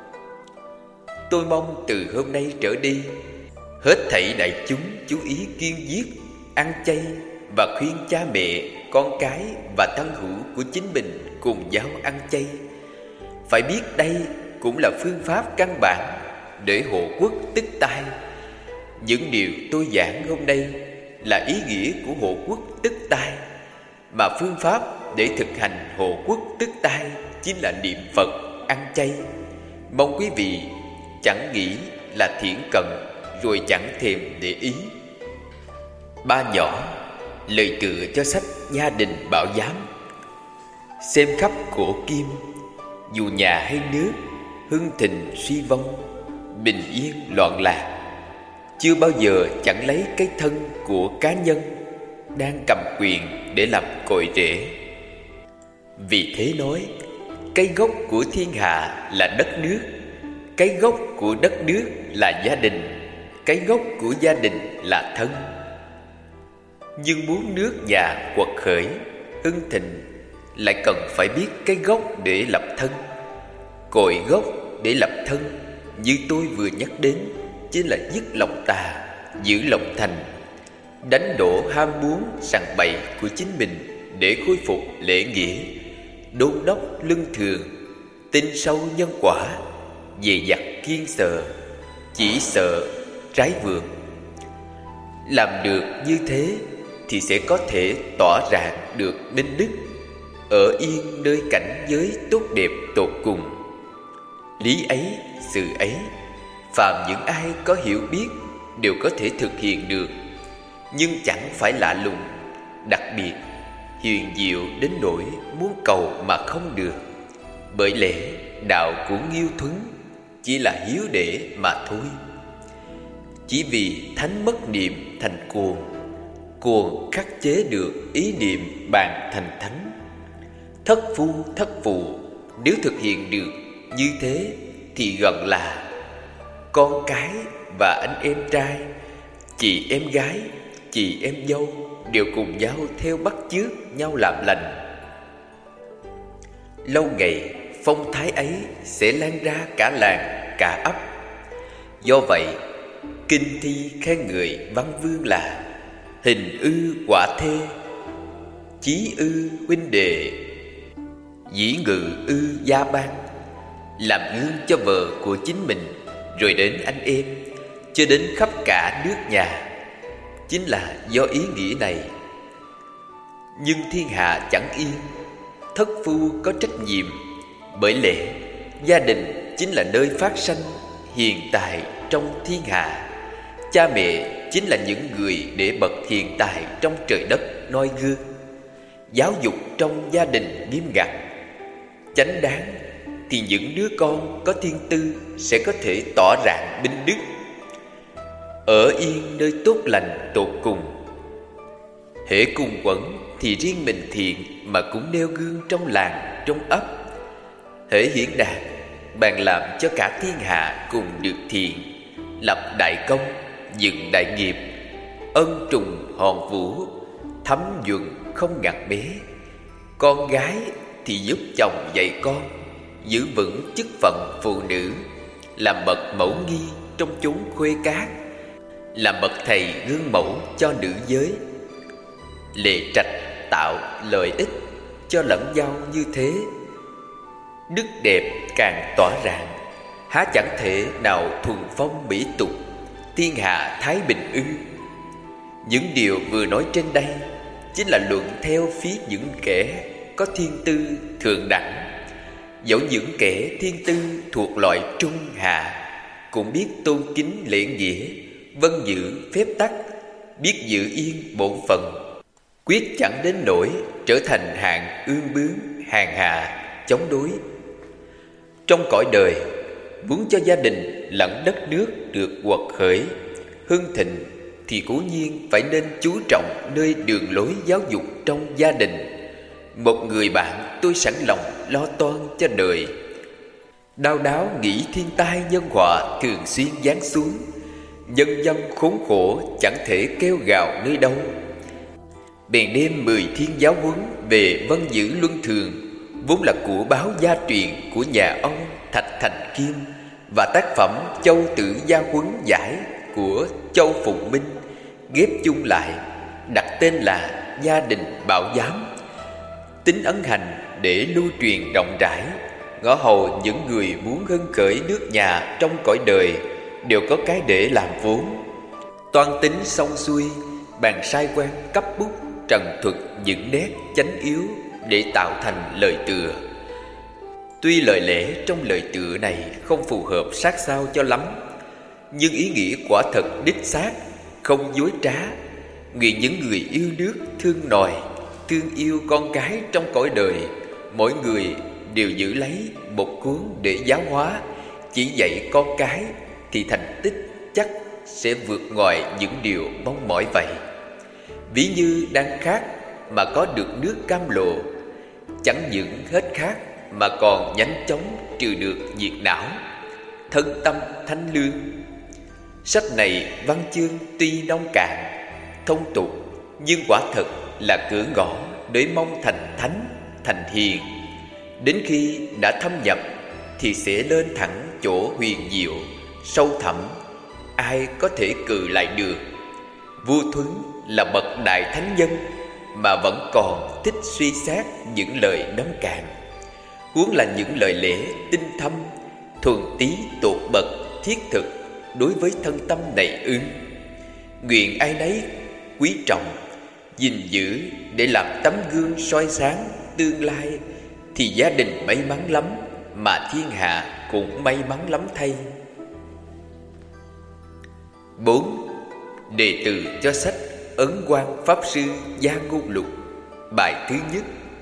Tôi mong từ hôm nay trở đi, hết thảy đại chúng chú ý kiêng giết, ăn chay và khuyên cha mẹ, con cái và thân hữu của chính mình cùng giáo ăn chay. Phải biết đây cũng là phương pháp căn bản để hộ quốc tức tai. Những điều tôi giảng hôm nay là ý nghĩa của hộ quốc tức tai, mà phương pháp để thực hành hộ quốc tức tai chính là niệm Phật, ăn chay. Mong quý vị chẳng nghĩ là thiển cận rồi chẳng thèm để ý. Ba nhỏ, lời tựa cho sách Gia Đình Bảo Giám. Xem khắp cổ kim, dù nhà hay nước, hưng thịnh suy vong, bình yên loạn lạc, chưa bao giờ chẳng lấy cái thân của cá nhân đang cầm quyền để làm cội rễ. Vì thế nói, cái gốc của thiên hạ là đất nước, cái gốc của đất nước là gia đình, cái gốc của gia đình là thân. Nhưng muốn nước nhà quật khởi, hưng thịnh, lại cần phải biết cái gốc để lập thân. Cội gốc để lập thân, như tôi vừa nhắc đến, chính là dứt lòng tà, giữ lòng thành, đánh đổ ham muốn sằng bậy của chính mình để khôi phục lễ nghĩa, đôn đốc lương thường, tin sâu nhân quả, dè dặt kiên sợ, chỉ sợ trái vượng. Làm được như thế thì sẽ có thể tỏa rạng được minh đức, ở yên nơi cảnh giới tốt đẹp tột cùng. Lý ấy, sự ấy, phàm những ai có hiểu biết đều có thể thực hiện được, nhưng chẳng phải lạ lùng, đặc biệt, huyền diệu đến nỗi muốn cầu mà không được. Bởi lẽ đạo của Nghiêu Thuấn chỉ là hiếu để mà thôi. Chỉ vì thánh mất niệm thành cuồng, cuồng khắc chế được ý niệm bàn thành thánh. Thất phu thất phụ, nếu thực hiện được như thế thì gần là con cái và anh em trai, chị em gái, chị em dâu đều cùng nhau theo bắt chước nhau làm lành. Lâu ngày phong thái ấy sẽ lan ra cả làng cả ấp. Do vậy, kinh thi khen người văn vương là hình ư quả thê, chí ư huynh đệ, dĩ ngự ư gia ban. Làm gương cho vợ của chính mình, rồi đến anh em, cho đến khắp cả nước nhà. Chính là do ý nghĩa này. Nhưng thiên hạ chẳng yên, thất phu có trách nhiệm. Bởi lẽ gia đình chính là nơi phát sanh hiền tài trong thiên hạ. Cha mẹ chính là những người để bậc hiền tài trong trời đất noi gương. Giáo dục trong gia đình nghiêm ngặt, chánh đáng, thì những đứa con có thiên tư sẽ có thể tỏ rạng minh đức, ở yên nơi tốt lành tột cùng. Hễ cùng quẩn thì riêng mình thiện mà cũng nêu gương trong làng trong ấp. Hễ hiển đạt bạn làm cho cả thiên hạ cùng được thiện, lập đại công, dựng đại nghiệp, ân trùng hòn vũ, thấm nhuần không ngặt bé. Con gái thì giúp chồng dạy con, giữ vững chức phận phụ nữ, làm bậc mẫu nghi trong chốn khuê cát, làm bậc thầy gương mẫu cho nữ giới. Lệ trạch tạo lợi ích cho lẫn nhau như thế, đức đẹp càng tỏa rạng, há chẳng thể nào thuần phong mỹ tục, thiên hạ thái bình ư? Những điều vừa nói trên đây chính là luận theo phía những kẻ có thiên tư thượng đẳng. Dẫu những kẻ thiên tư thuộc loại trung hạ cũng biết tôn kính lễ nghĩa, vâng giữ phép tắc, biết giữ yên bổn phận, quyết chẳng đến nỗi trở thành hạng ương bướng, hèn hạ, chống đối. Trong cõi đời, muốn cho gia đình lẫn đất nước được quật khởi, hưng thịnh thì cố nhiên phải nên chú trọng nơi đường lối giáo dục trong gia đình. Một người bạn tôi sẵn lòng lo toan cho đời, đau đáu nghĩ thiên tai nhân họa thường xuyên giáng xuống, nhân dân khốn khổ chẳng thể kêu gào nơi đâu. Bèn đem 10 thiên giáo huấn về vâng giữ luân thường, vốn là của báo gia truyền của nhà ông Thạch Thành Kim, và tác phẩm Châu Tử Gia Huấn Giải của Châu Phụng Minh, ghép chung lại đặt tên là Gia Đình Bảo Giám, tính ấn hành để lưu truyền rộng rãi, ngõ hầu những người muốn hưng khởi nước nhà trong cõi đời đều có cái để làm vốn. Toan tính xong xuôi, bàn sai quan cấp bút trần thuật những nét chánh yếu để tạo thành lời tựa. Tuy lời lẽ trong lời tựa này không phù hợp sát sao cho lắm, nhưng ý nghĩa quả thật đích xác, không dối trá. Nguyện những người yêu nước thương nòi, thương yêu con cái trong cõi đời, mỗi người đều giữ lấy một cuốn để giáo hóa, chỉ dạy con cái thì thành tích chắc sẽ vượt ngoài những điều mong mỏi vậy. Ví như đang khát mà có được nước cam lộ, chẳng những hết khát mà còn nhanh chóng trừ được nhiệt não, thân tâm thanh lương. Sách này văn chương tuy nông cạn, thông tục, nhưng quả thật là cửa ngõ để mong thành thánh, thành hiền. Đến khi đã thâm nhập thì sẽ lên thẳng chỗ huyền diệu, sâu thẳm, ai có thể cự lại được. Vua Thuấn là bậc đại thánh nhân mà vẫn còn thích suy xét những lời nông cạn, huống là những lời lẽ tinh thâm, thuần tí tột bậc thiết thực đối với thân tâm này ư? Nguyện ai nấy quý trọng, gìn giữ để làm tấm gương soi sáng tương lai, thì gia đình may mắn lắm, mà thiên hạ cũng may mắn lắm thay. 4. Đề từ cho sách Ấn Quang Pháp Sư Gia Ngôn Lục. Bài thứ nhất.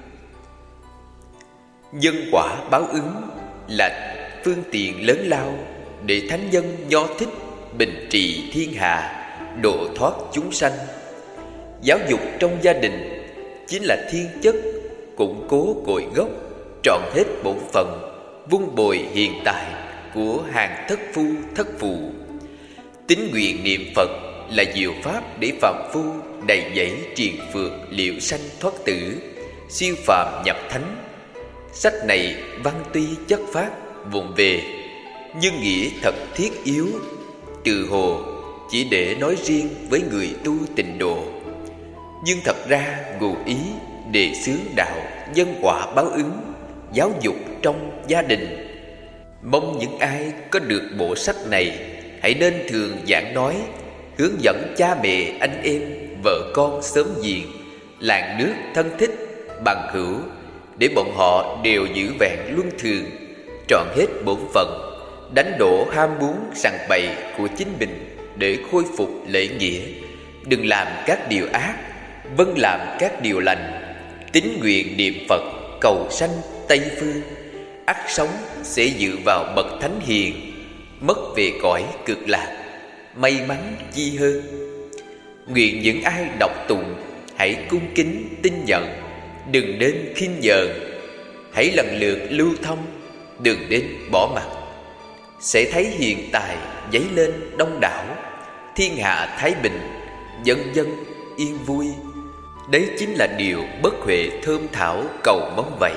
Nhân quả báo ứng là phương tiện lớn lao để thánh nhân nho thích bình trị thiên hạ, độ thoát chúng sanh. Giáo dục trong gia đình chính là thiên chất củng cố cội gốc, trọn hết bổn phận, vun bồi hiện tại của hàng thất phu thất phụ. Tín nguyện niệm Phật là diệu pháp để phàm phu đầy dẫy triền phược liệu sanh thoát tử, siêu phàm nhập thánh. Sách này văn tuy chất phát vụng về, nhưng nghĩa thật thiết yếu, từ hồ chỉ để nói riêng với người tu tịnh độ, nhưng thật ra ngụ ý đề xướng đạo nhân quả báo ứng, giáo dục trong gia đình. Mong những ai có được bộ sách này hãy nên thường giảng nói, hướng dẫn cha mẹ, anh em, vợ con xóm giềng, làng nước thân thích, bằng hữu, để bọn họ đều giữ vẹn luân thường, trọn hết bổn phận, đánh đổ ham muốn sằng bậy của chính mình để khôi phục lễ nghĩa. Đừng làm các điều ác, vâng làm các điều lành. Tín nguyện niệm Phật cầu sanh Tây phương, ắt sống sẽ dựa vào bậc thánh hiền, mất về cõi cực lạc, may mắn chi hơn. Nguyện những ai đọc tụng hãy cung kính tin nhận, đừng nên khinh nhờn. Hãy lần lượt lưu thông, đừng nên bỏ mặc. Sẽ thấy hiền tài dấy lên đông đảo, thiên hạ thái bình, dân dân yên vui. Đấy chính là điều bất huệ thơm thảo cầu mong vậy.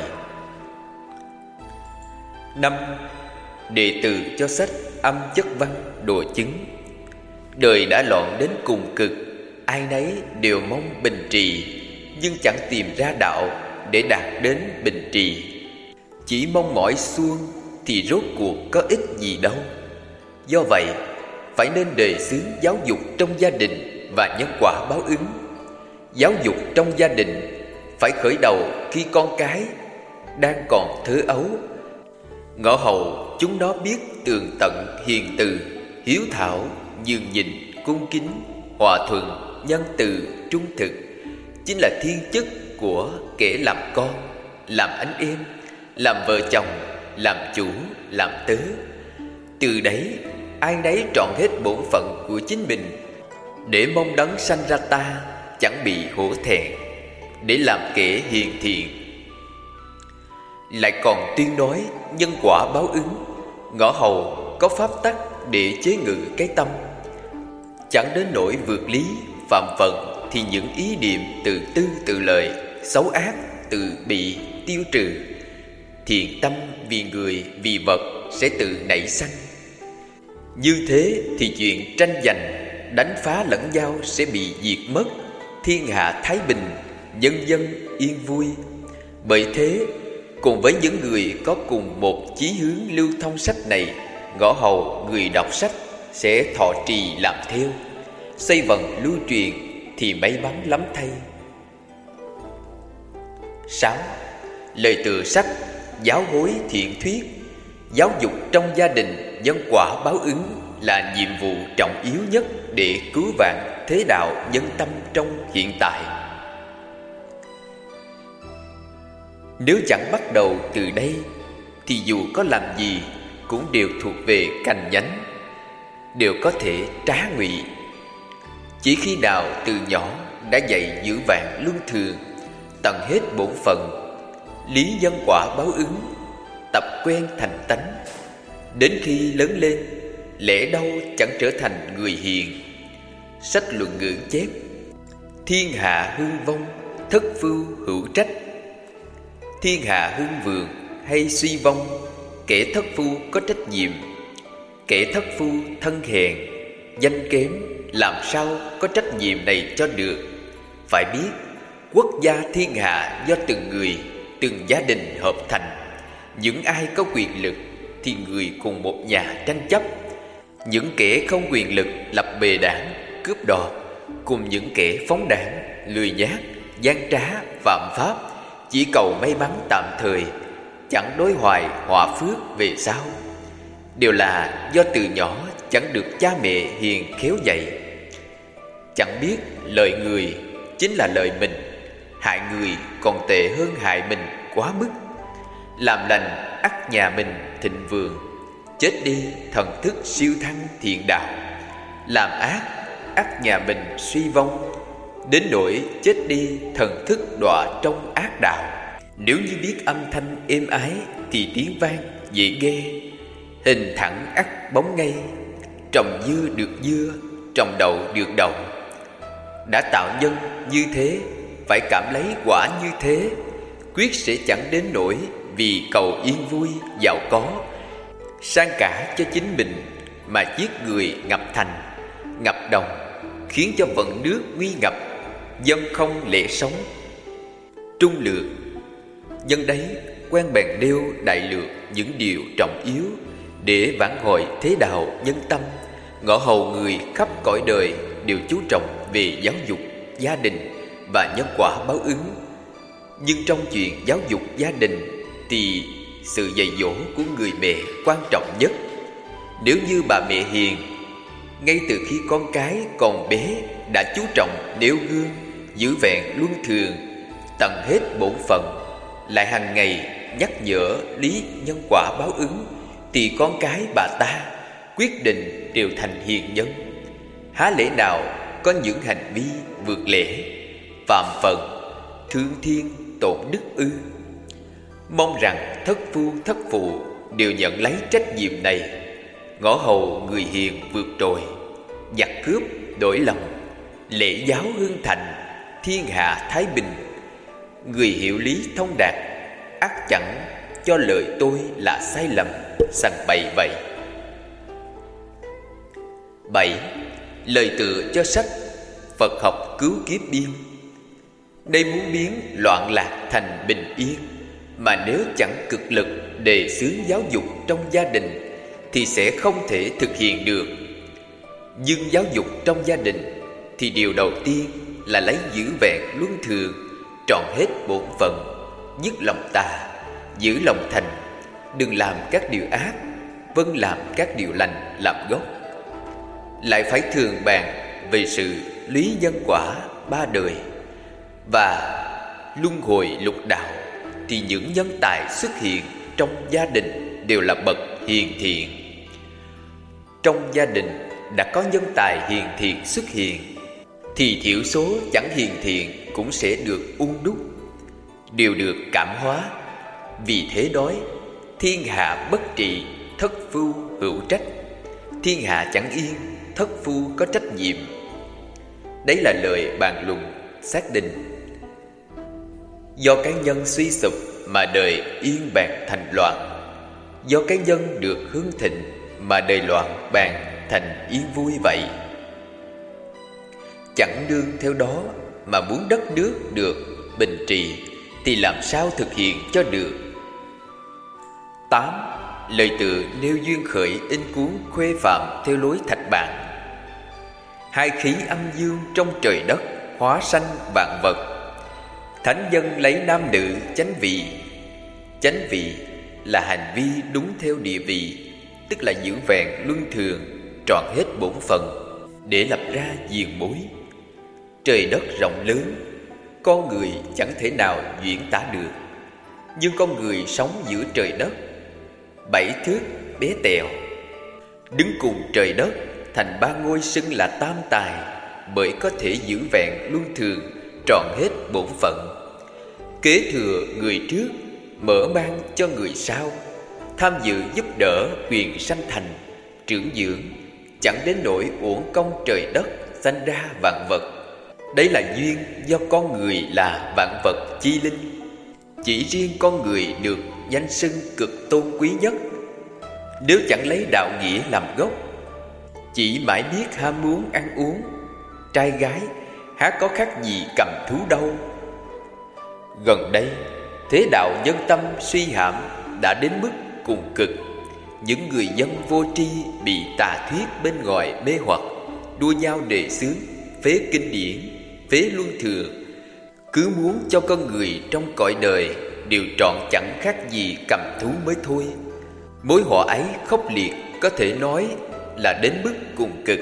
5. Đệ từ cho sách Âm Chất Văn Đồ Chứng. Đời đã loạn đến cùng cực, ai nấy đều mong bình trị, nhưng chẳng tìm ra đạo để đạt đến bình trị. Chỉ mong mỏi xuông thì rốt cuộc có ích gì đâu. Do vậy, phải nên đề xướng giáo dục trong gia đình và nhân quả báo ứng. Giáo dục trong gia đình phải khởi đầu khi con cái đang còn thơ ấu. Ngõ hầu chúng nó biết tường tận, hiền từ, hiếu thảo, nhường nhịn, cung kính, hòa thuận, nhân từ, trung thực chính là thiên chất của kẻ làm con, làm anh em, làm vợ chồng, làm chủ, làm tớ. Từ đấy, ai nấy trọn hết bổn phận của chính mình, để mong đấng sanh ra ta chẳng bị hổ thẹn, để làm kẻ hiền thiện. Lại còn tuyên nói nhân quả báo ứng, ngõ hầu có pháp tắc để chế ngự cái tâm. Chẳng đến nỗi vượt lý, phạm phận, thì những ý niệm tự tư tự lợi, xấu ác tự bị tiêu trừ. Thiện tâm vì người, vì vật sẽ tự nảy sanh. Như thế thì chuyện tranh giành, đánh phá lẫn nhau sẽ bị diệt mất, thiên hạ thái bình, nhân dân yên vui. Bởi thế, cùng với những người có cùng một chí hướng lưu thông sách này, ngõ hầu người đọc sách sẽ thọ trì làm theo, xây vần lưu truyền thì may mắn lắm thay. 6. Lời từ sách giáo hối thiện thuyết. Giáo dục trong gia đình nhân quả báo ứng là nhiệm vụ trọng yếu nhất để cứu vãn thế đạo nhân tâm trong hiện tại. Nếu chẳng bắt đầu từ đây thì dù có làm gì cũng đều thuộc về cành nhánh, đều có thể trá ngụy. Chỉ khi nào từ nhỏ đã dạy giữ vạn luân thường, tận hết bổn phận, lý nhân quả báo ứng, tập quen thành tánh, đến khi lớn lên lẽ đâu chẳng trở thành người hiền. Sách Luận Ngữ chép: thiên hạ hưng vong, thất phu hữu trách. Thiên hạ hưng vượng hay suy vong, kẻ thất phu có trách nhiệm. Kẻ thất phu thân hèn, danh kém, làm sao có trách nhiệm này cho được. Phải biết quốc gia thiên hạ do từng người, từng gia đình hợp thành. Những ai có quyền lực thì người cùng một nhà tranh chấp. Những kẻ không quyền lực lập bè đảng, cướp đoạt, cùng những kẻ phóng đảng, lười nhác, gian trá, phạm pháp, chỉ cầu may mắn tạm thời, chẳng đối hoài hòa phước về sau. Đều là do từ nhỏ chẳng được cha mẹ hiền khéo dạy. Chẳng biết lợi người chính là lợi mình, hại người còn tệ hơn hại mình quá mức. Làm lành ắt nhà mình thịnh vượng, chết đi thần thức siêu thăng thiện đạo. Làm ác ắt nhà mình suy vong, đến nỗi chết đi thần thức đọa trong ác đạo. Nếu như biết âm thanh êm ái thì tiếng vang dễ nghe. Hình thẳng ắt bóng ngay, trồng dưa được dưa, trồng đậu được đậu. Đã tạo nhân như thế, phải cảm lấy quả như thế. Quyết sẽ chẳng đến nỗi vì cầu yên vui, giàu có, sang cả cho chính mình mà giết người ngập thành, ngập đồng, khiến cho vận nước nguy ngập, dân không lẽ sống. Trung lược, dân đấy quen bèn nêu đại lược những điều trọng yếu để vãn hồi thế đạo nhân tâm. Ngõ hầu người khắp cõi đời đều chú trọng về giáo dục gia đình và nhân quả báo ứng. Nhưng trong chuyện giáo dục gia đình thì sự dạy dỗ của người mẹ quan trọng nhất. Nếu như bà mẹ hiền, ngay từ khi con cái còn bé đã chú trọng nêu gương, giữ vẹn luân thường, tận hết bổn phận, lại hàng ngày nhắc nhở lý nhân quả báo ứng, thì con cái bà ta quyết định đều thành hiền nhân. Há lẽ nào có những hành vi vượt lẽ, phạm phận, thương thiên tổn đức ư? Mong rằng thất phu thất phụ đều nhận lấy trách nhiệm này. Ngõ hầu người hiền vượt trội, giặc cướp đổi lòng, lễ giáo hưng thành, thiên hạ thái bình. Người hiểu lý thông đạt, ắt chẳng cho lời tôi là sai lầm, sằng bậy vậy. 7. Lời tựa cho sách Phật học cứu kiếp biên. Đây muốn biến loạn lạc thành bình yên, Mà nếu chẳng cực lực đề xướng giáo dục trong gia đình thì sẽ không thể thực hiện được. Nhưng giáo dục trong gia đình thì điều đầu tiên là lấy giữ vẹn luân thường, trọn hết bổn phận, dứt lòng tà, giữ lòng thành, đừng làm các điều ác, vâng làm các điều lành làm gốc. Lại phải thường bàn về sự lý nhân quả ba đời và luân hồi lục đạo, thì những nhân tài xuất hiện trong gia đình đều là bậc hiền thiện. Trong gia đình đã có nhân tài hiền thiện xuất hiện thì thiểu số chẳng hiền thiện cũng sẽ được ung đúc, đều được cảm hóa. Vì thế nói thiên hạ bất trị, thất phu hữu trách. Thiên hạ chẳng yên, thất phu có trách nhiệm. Đấy là lời bàn luận xác định. Do cái nhân suy sụp mà đời yên bàng thành loạn, do cái nhân được hưng thịnh mà đời loạn bàng thành yên vui vậy. Chẳng đương theo đó mà muốn đất nước được bình trị thì làm sao thực hiện cho được. 8. Lời tự nêu duyên khởi in cuốn Khuê Phạm theo lối Thạch Bản. Hai khí âm dương trong trời đất hóa sanh vạn vật. Thánh nhân lấy nam nữ chánh vị. Chánh vị là hành vi đúng theo địa vị, tức là giữ vẹn luân thường, trọn hết bổn phận để lập ra diền mối. Trời đất rộng lớn, con người chẳng thể nào diễn tả được. Nhưng con người sống giữa trời đất, 7 thước bé tẹo, đứng cùng trời đất thành ba ngôi xưng là tam tài, bởi có thể giữ vẹn luân thường, trọn hết bổn phận, kế thừa người trước, mở mang cho người sau, tham dự giúp đỡ quyền sanh thành, trưởng dưỡng, chẳng đến nỗi uổng công trời đất sanh ra vạn vật. Đấy là duyên do con người là vạn vật chi linh. Chỉ riêng con người được danh xưng cực tôn quý nhất. Nếu chẳng lấy đạo nghĩa làm gốc, chỉ mãi biết ham muốn ăn uống, trai gái há có khác gì cầm thú đâu. Gần đây thế đạo nhân tâm suy hãm đã đến mức cùng cực. Những người dân vô tri bị tà thuyết bên ngoài mê hoặc, đua nhau đề xướng, phế kinh điển, phế luân thường, cứ muốn cho con người trong cõi đời đều trọn chẳng khác gì cầm thú mới thôi. Mối họa ấy khốc liệt có thể nói là đến mức cùng cực.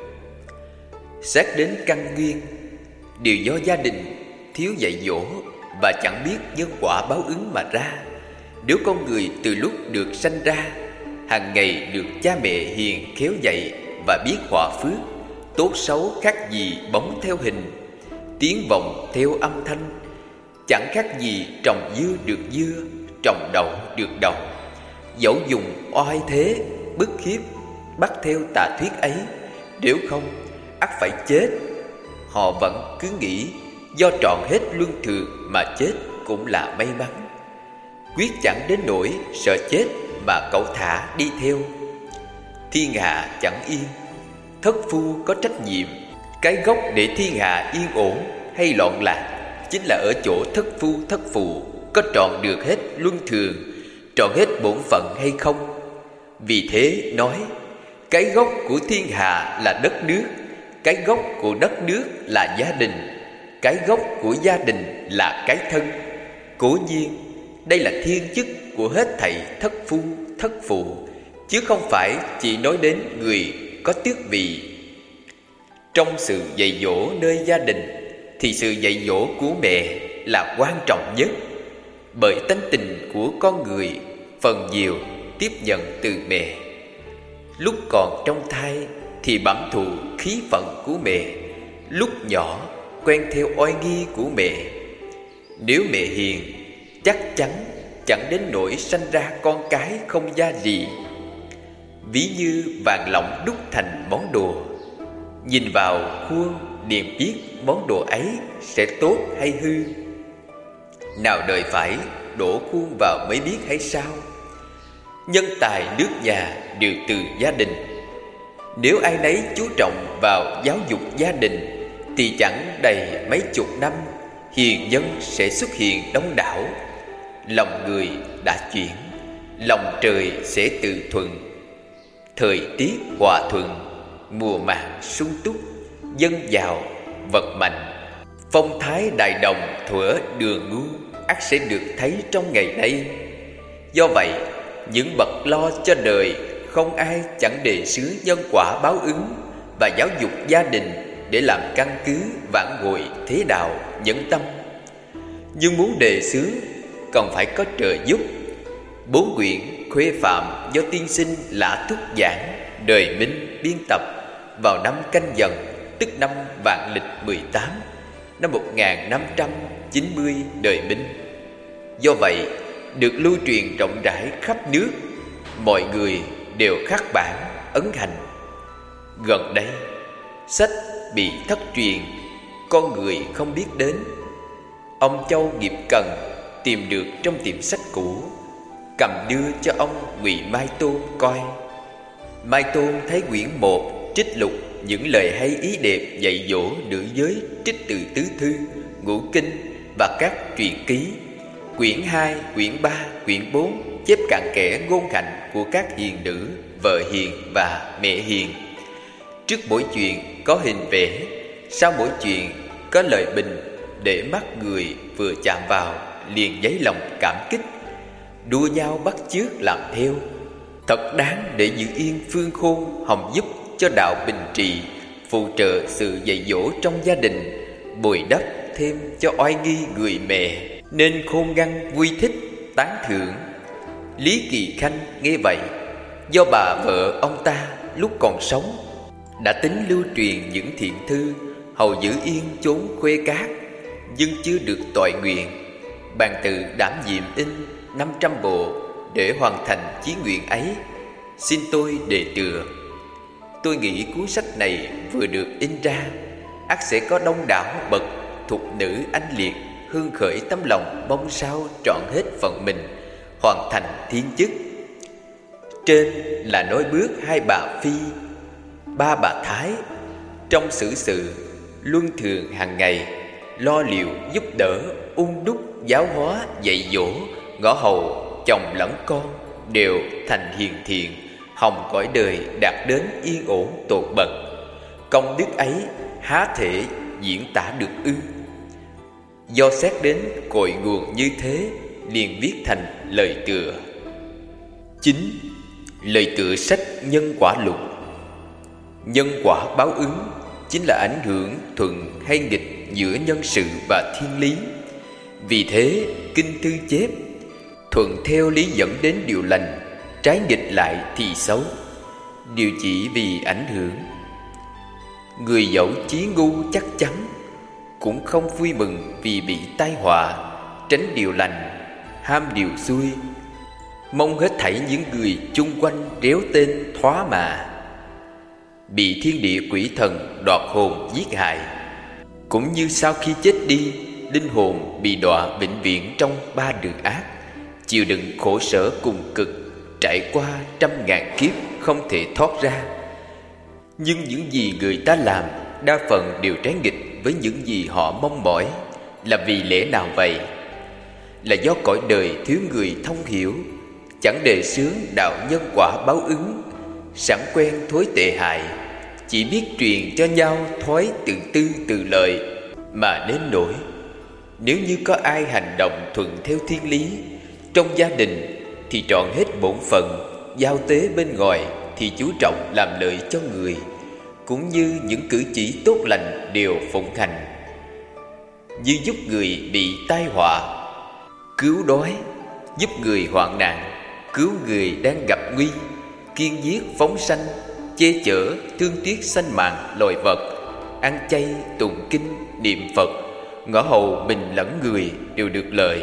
Xét đến căn nguyên, đều do gia đình thiếu dạy dỗ và chẳng biết nhân quả báo ứng mà ra. Nếu con người từ lúc được sanh ra, hàng ngày được cha mẹ hiền khéo dạy và biết hòa phước, tốt xấu khác gì bóng theo hình, tiếng vọng theo âm thanh, chẳng khác gì trồng dưa được dưa, trồng đậu được đậu. Dẫu dùng oai thế, bức hiếp, bắt theo tà thuyết ấy, nếu không ắt phải chết. Họ vẫn cứ nghĩ do trọn hết luân thường mà chết cũng là may mắn, quyết chẳng đến nỗi sợ chết mà cẩu thả đi theo. Thiên hạ chẳng yên, thất phu có trách nhiệm. Cái gốc để thiên hạ yên ổn hay loạn lạc chính là ở chỗ thất phu thất phụ có trọn được hết luân thường, trọn hết bổn phận hay không. Vì thế nói cái gốc của thiên hạ là đất nước, cái gốc của đất nước là gia đình, cái gốc của gia đình là cái thân. Cố nhiên đây là thiên chức của hết thảy thất phu thất phụ, chứ không phải chỉ nói đến người có tước vị. Trong sự dạy dỗ nơi gia đình thì sự dạy dỗ của mẹ là quan trọng nhất, bởi tánh tình của con người phần nhiều tiếp nhận từ mẹ. Lúc còn trong thai thì bẩm thụ khí phận của mẹ, lúc nhỏ quen theo oai nghi của mẹ. Nếu mẹ hiền, chắc chắn chẳng đến nỗi sanh ra con cái không gia gì. Ví như vàng lỏng đúc thành món đồ, nhìn vào khuôn liền biết món đồ ấy sẽ tốt hay hư. Nào đợi phải đổ khuôn vào mới biết hay sao? Nhân tài nước nhà đều từ gia đình. Nếu ai nấy chú trọng vào giáo dục gia đình thì chẳng đầy mấy chục năm hiền nhân sẽ xuất hiện đông đảo. lòng người đã chuyển, lòng trời sẽ tự thuận. Thời tiết hòa thuận, mùa màng sung túc, dân giàu vật mạnh. Phong thái đại đồng thuở đường ngu ắt sẽ được thấy trong ngày nay. Do vậy, những bậc lo cho đời không ai chẳng đề xướng nhân quả báo ứng và giáo dục gia đình để làm căn cứ vãn hồi thế đạo nhân tâm. Nhưng muốn đề xướng còn phải có trợ giúp. 4 quyển Khuê Phạm do tiên sinh Lã Thúc giảng, đời Minh biên tập vào năm Canh Dần, tức năm Vạn Lịch 18, năm 1590 đời Minh. Do vậy, được lưu truyền rộng rãi khắp nước, mọi người đều khắc bản, ấn hành. Gần đây, sách bị thất truyền, con người không biết đến. Ông Châu Nghiệp Cần tìm được trong tiệm sách cũ, cầm đưa cho ông Ngụy Mai Tôn coi. Mai Tôn thấy quyển 1 trích lục những lời hay ý đẹp dạy dỗ nữ giới trích từ tứ thư, ngũ kinh và các truyện ký. Quyển 2, quyển 3, quyển 4 chép cặn kẽ ngôn hạnh của các hiền nữ, vợ hiền và mẹ hiền. Trước mỗi chuyện có hình vẽ, sau mỗi chuyện có lời bình, để mắt người vừa chạm vào liền dấy lòng cảm kích, đua nhau bắt chước làm theo. Thật đáng để giữ yên phương khôn, hòng giúp cho đạo bình trị, phụ trợ sự dạy dỗ trong gia đình, bồi đắp thêm cho oai nghi người mẹ, nên khôn ngoan vui thích tán thưởng. Lý Kỳ Khanh nghe vậy, do bà vợ ông ta lúc còn sống đã tính lưu truyền những thiện thư hầu giữ yên chốn khuê cát, nhưng chưa được toại nguyện, bàn tự đảm nhiệm in 500 bộ để hoàn thành chí nguyện ấy. Xin tôi đề tựa. Tôi nghĩ cuốn sách này vừa được in ra, ắt sẽ có đông đảo bậc thục nữ anh liệt hương khởi tấm lòng mong sao trọn hết phận mình, hoàn thành thiên chức. Trên là nói bước 2 bà Phi, 3 bà Thái trong xử sự luân thường hàng ngày, lo liệu giúp đỡ, ung đúc giáo hóa dạy dỗ, ngõ hầu chồng lẫn con đều thành hiền thiện, hòng cõi đời đạt đến yên ổn tột bậc. Công đức ấy há thể diễn tả được ư? Do xét đến cội nguồn như thế, liền viết thành lời tựa. 9. Lời tựa sách Nhân Quả Lục. Nhân quả báo ứng chính là ảnh hưởng thuận hay nghịch giữa nhân sự và thiên lý. Vì thế, kinh thư chép: thuận theo lý dẫn đến điều lành, trái nghịch lại thì xấu. Điều chỉ vì ảnh hưởng. Người dẫu chí ngu chắc chắn, cũng không vui mừng vì bị tai họa, tránh điều lành, ham điều xui, mong hết thảy những người chung quanh réo tên thoá mà. Bị thiên địa quỷ thần đoạt hồn giết hại, cũng như sau khi chết đi, linh hồn bị đọa vĩnh viễn trong 3 đường ác, chịu đựng khổ sở cùng cực, trải qua 100.000 kiếp không thể thoát ra. Nhưng những gì người ta làm đa phần đều trái nghịch với những gì họ mong mỏi. Là vì lẽ nào vậy? Là do cõi đời thiếu người thông hiểu, chẳng đề xướng đạo nhân quả báo ứng, sẵn quen thói tệ hại, chỉ biết truyền cho nhau thói tự tư tự lợi mà nên nổi. Nếu như có ai hành động thuận theo thiên lý, trong gia đình thì trọn hết bổn phận, giao tế bên ngoài thì chú trọng làm lợi cho người, cũng như những cử chỉ tốt lành đều phụng hành. Như giúp người bị tai họa, cứu đói, giúp người hoạn nạn, cứu người đang gặp nguy, kiên giết phóng sanh, che chở thương tiếc sanh mạng loài vật, ăn chay tụng kinh niệm Phật, ngõ hầu mình lẫn người đều được lợi.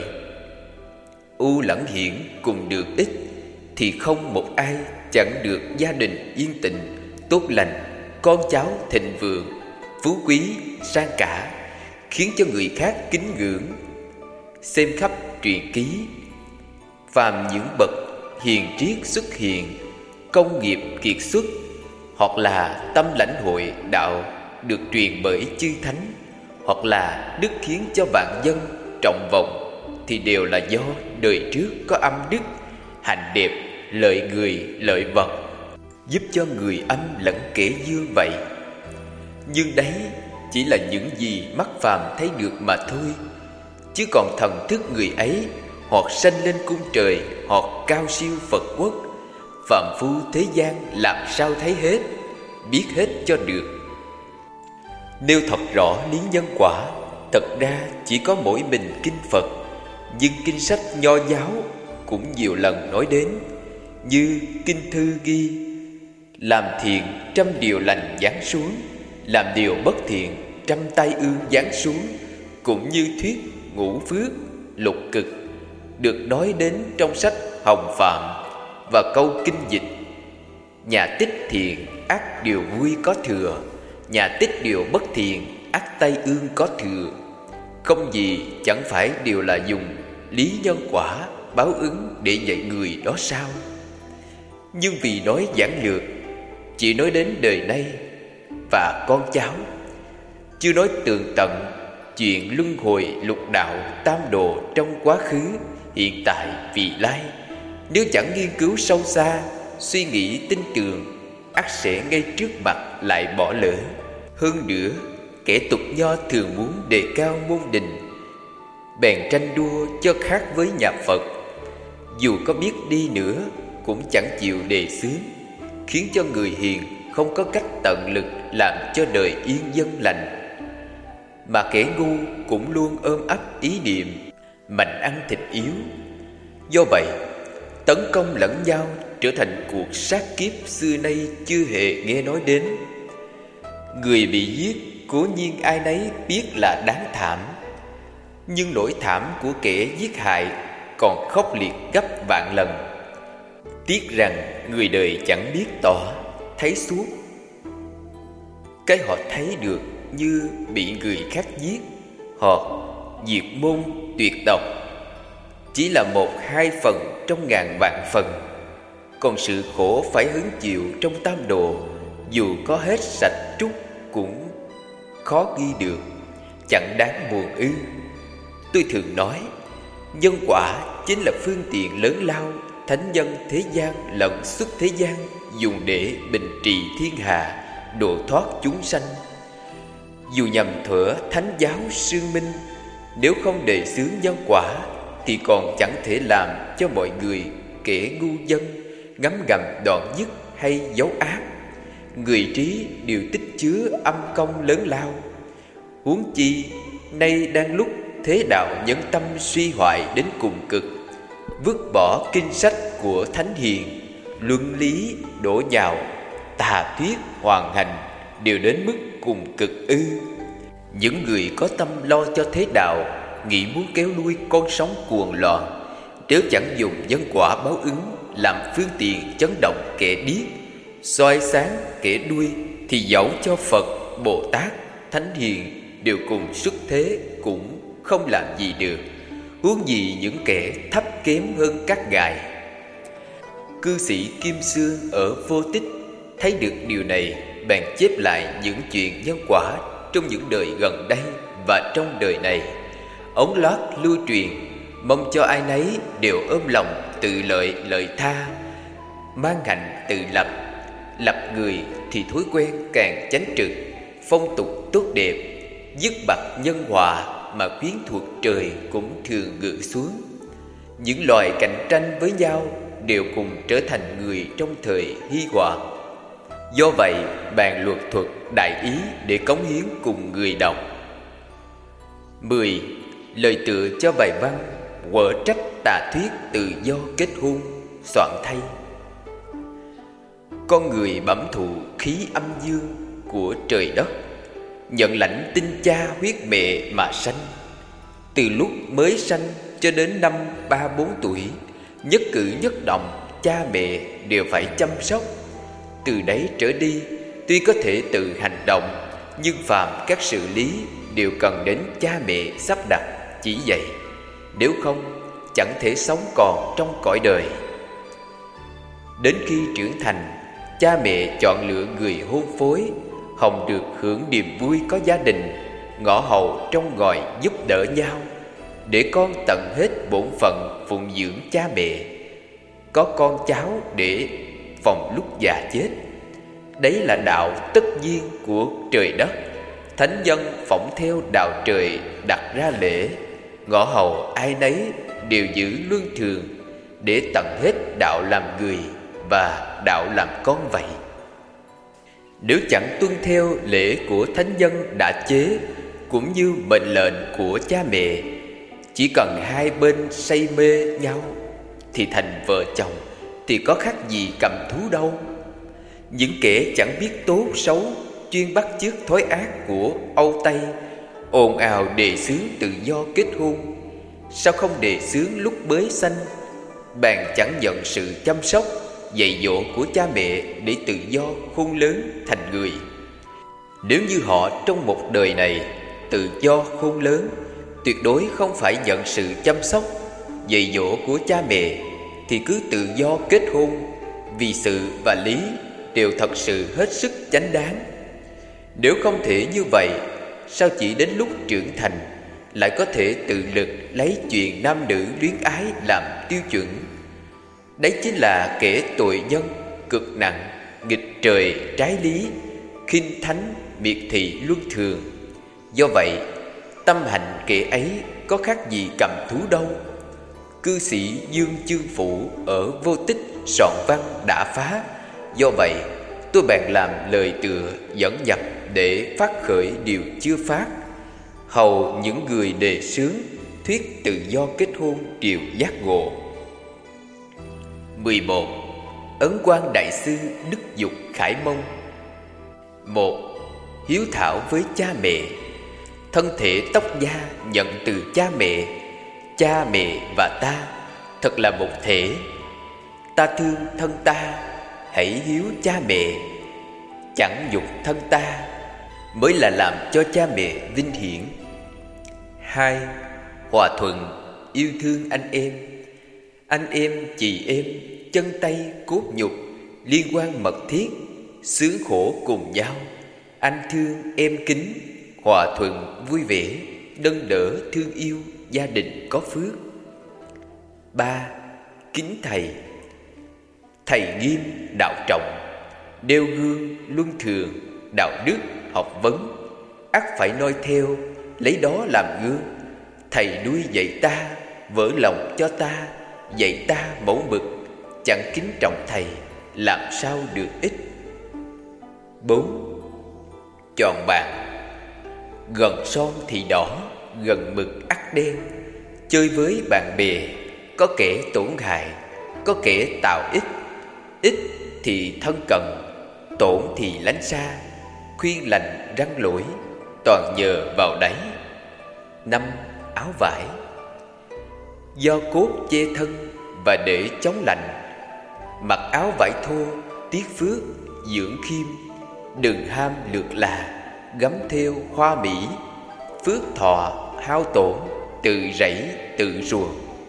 U lẫn hiển cùng được ích, thì không một ai chẳng được gia đình yên tịnh, tốt lành, con cháu thịnh vượng, phú quý sang cả, khiến cho người khác kính ngưỡng. Xem khắp truyện ký, phàm những bậc hiền triết xuất hiện, công nghiệp kiệt xuất, hoặc là tâm lãnh hội đạo được truyền bởi chư thánh, hoặc là đức khiến cho vạn dân trọng vọng, thì đều là do đời trước có âm đức, hành đẹp, lợi người, lợi vật, giúp cho người âm lẫn kẻ dương vậy. Nhưng đấy chỉ là những gì mắt phàm thấy được mà thôi. Chứ còn thần thức người ấy, hoặc sanh lên cung trời, hoặc cao siêu Phật quốc, phàm phu thế gian làm sao thấy hết, biết hết cho được. Nêu thật rõ lý nhân quả, thật ra chỉ có mỗi mình kinh Phật, nhưng kinh sách Nho giáo cũng nhiều lần nói đến. Như kinh thư ghi: làm thiện 100 điều lành giáng xuống, làm điều bất thiện 100 tai ương giáng xuống. Cũng như thuyết ngũ phước, lục cực được nói đến trong sách Hồng Phạm, và câu kinh dịch: nhà tích thiện ắt điều vui có thừa, nhà tích điều bất thiện ắt tai ương có thừa. Không gì chẳng phải đều là dùng lý nhân quả báo ứng để dạy người đó sao? Nhưng vì nói giản lược, chỉ nói đến đời nay và con cháu, chưa nói tường tận chuyện luân hồi lục đạo tam độ trong quá khứ, hiện tại, vị lai. Nếu chẳng nghiên cứu sâu xa, suy nghĩ tinh tường, ắt sẽ ngay trước mặt lại bỏ lỡ. Hơn nữa, kẻ tục nho thường muốn đề cao môn đình, bèn tranh đua cho khác với nhà Phật. Dù có biết đi nữa cũng chẳng chịu đề xướng, khiến cho người hiền không có cách tận lực làm cho đời yên dân lành. Mà kẻ ngu cũng luôn ôm ấp ý niệm mạnh ăn thịt yếu. Do vậy, tấn công lẫn nhau trở thành cuộc sát kiếp xưa nay chưa hề nghe nói đến. Người bị giết cố nhiên ai nấy biết là đáng thảm, nhưng nỗi thảm của kẻ giết hại còn khốc liệt gấp vạn lần. Tiếc rằng người đời chẳng biết tỏ, thấy suốt. Cái họ thấy được như bị người khác giết hoặc diệt môn tuyệt tộc chỉ là 1-2 phần trong ngàn vạn phần. Còn sự khổ phải hứng chịu trong tam độ, dù có hết sạch trút cũng khó ghi được, chẳng đáng buồn ư. Tôi thường nói, nhân quả chính là phương tiện lớn lao thánh nhân thế gian lẫn xuất thế gian dùng để bình trị thiên hạ, độ thoát chúng sanh. Dù nhằm thuở thánh giáo sương minh, nếu không đề xướng nhân quả thì còn chẳng thể làm cho mọi người, kẻ ngu dân, ngấm ngầm đoạn dứt hay dấu ác. Người trí đều tích chứa âm công lớn lao. Huống chi nay đang lúc thế đạo nhân tâm suy hoại đến cùng cực, vứt bỏ kinh sách của thánh hiền, luân lý đổ nhào, tà thuyết hoàng hành đều đến mức cùng cực ư? Những người có tâm lo cho thế đạo, nghĩ muốn kéo lui con sóng cuồng loạn, nếu chẳng dùng nhân quả báo ứng làm phương tiện chấn động kẻ điếc, soi sáng kẻ đuôi, thì dẫu cho Phật, Bồ Tát, thánh hiền đều cùng xuất thế cũng không làm gì được, huống gì những kẻ thấp kém hơn các ngài. Cư sĩ Kim Xương ở Vô Tích thấy được điều này, bèn chép lại những chuyện nhân quả trong những đời gần đây và trong đời này, ống lót lưu truyền, mong cho ai nấy đều ôm lòng tự lợi lợi tha, mang hạnh tự lập. Lập người thì thói quen càng chánh trực, phong tục tốt đẹp, dứt bặt nhân họa mà quyến thuộc trời cũng thường gửi xuống. Những loài cạnh tranh với nhau đều cùng trở thành người trong thời hy hoạn. Do vậy, bàn luật thuật đại ý để cống hiến cùng người đọc. 10. Lời tựa cho bài văn Quở trách tà thuyết tự do kết hôn, soạn thay. Con người bẩm thụ khí âm dương của trời đất, nhận lãnh tinh cha huyết mẹ mà sanh. Từ lúc mới sanh cho đến năm 3-4 tuổi, nhất cử nhất động cha mẹ đều phải chăm sóc. Từ đấy trở đi, tuy có thể tự hành động, nhưng phàm các sự lý đều cần đến cha mẹ sắp đặt chỉ dạy. Nếu không, chẳng thể sống còn trong cõi đời. Đến khi trưởng thành, cha mẹ chọn lựa người hôn phối, hồng được hưởng niềm vui có gia đình, ngõ hầu trong ngòi giúp đỡ nhau. để con tận hết bổn phận phụng dưỡng cha mẹ, có con cháu để phòng lúc già chết. Đấy là đạo tất nhiên của trời đất. Thánh dân phỏng theo đạo trời đặt ra lễ, ngõ hầu ai nấy đều giữ luân thường để tận hết đạo làm người và đạo làm con vậy. Nếu chẳng tuân theo lễ của thánh dân đã chế cũng như mệnh lệnh của cha mẹ, chỉ cần hai bên say mê nhau thì thành vợ chồng, thì có khác gì cầm thú đâu. Những kẻ chẳng biết tốt xấu, chuyên bắt chước thói ác của Âu Tây, ồn ào đề xướng tự do kết hôn. Sao không đề xướng lúc mới sanh, bạn chẳng nhận sự chăm sóc dạy dỗ của cha mẹ để tự do khôn lớn thành người? Nếu như họ trong một đời này tự do khôn lớn, tuyệt đối không phải nhận sự chăm sóc dạy dỗ của cha mẹ, thì cứ tự do kết hôn, vì sự và lý đều thật sự hết sức chánh đáng. Nếu không thể như vậy, sao chỉ đến lúc trưởng thành lại có thể tự lực lấy chuyện nam nữ luyến ái làm tiêu chuẩn? Đấy chính là kẻ tội nhân cực nặng, nghịch trời trái lý, khinh thánh miệt thị luân thường. Do vậy, tâm hạnh kẻ ấy có khác gì cầm thú đâu. Cư sĩ Dương Chương Phủ ở Vô Tích soạn văn đã phá. Do vậy, tôi bèn làm lời tựa dẫn nhập để phát khởi điều chưa phát, hầu những người đề xướng thuyết tự do kết hôn đều giác ngộ. 11. Ấn Quang Đại Sư Đức Dục Khải Mông. 1. Hiếu thảo với cha mẹ. Thân thể tóc da nhận từ cha mẹ và ta thật là một thể. Ta thương thân ta, hãy hiếu cha mẹ. Chẳng nhục thân ta mới là làm cho cha mẹ vinh hiển. 2. Hòa thuận, yêu thương anh em, chị em, chân tay cốt nhục, liên quan mật thiết, sướng khổ cùng nhau. Anh thương em kính, hòa thuận vui vẻ, nâng đỡ thương yêu, gia đình có phước. 3. Kính thầy. Thầy nghiêm, đạo trọng, nêu gương, luân thường, đạo đức, học vấn, ắt phải noi theo, lấy đó làm gương. Thầy nuôi dạy ta, vỡ lòng cho ta, dạy ta mẫu mực, chẳng kính trọng thầy, làm sao được ích. 4. Tròn bạc. Gần son thì đỏ, gần mực ắt đen. Chơi với bạn bè, có kẻ tổn hại, có kẻ tạo ích. Ích thì thân cận, tổn thì lánh xa. Khuyên lành răng lỗi, toàn nhờ vào đấy. 5. Áo vải. Do cốt che thân và để chống lạnh, mặc áo vải thô tiết phước dưỡng khiêm. Đừng ham lược là, gấm theo hoa mỹ, phước thọ hao tổn, tự rẫy tự rùa.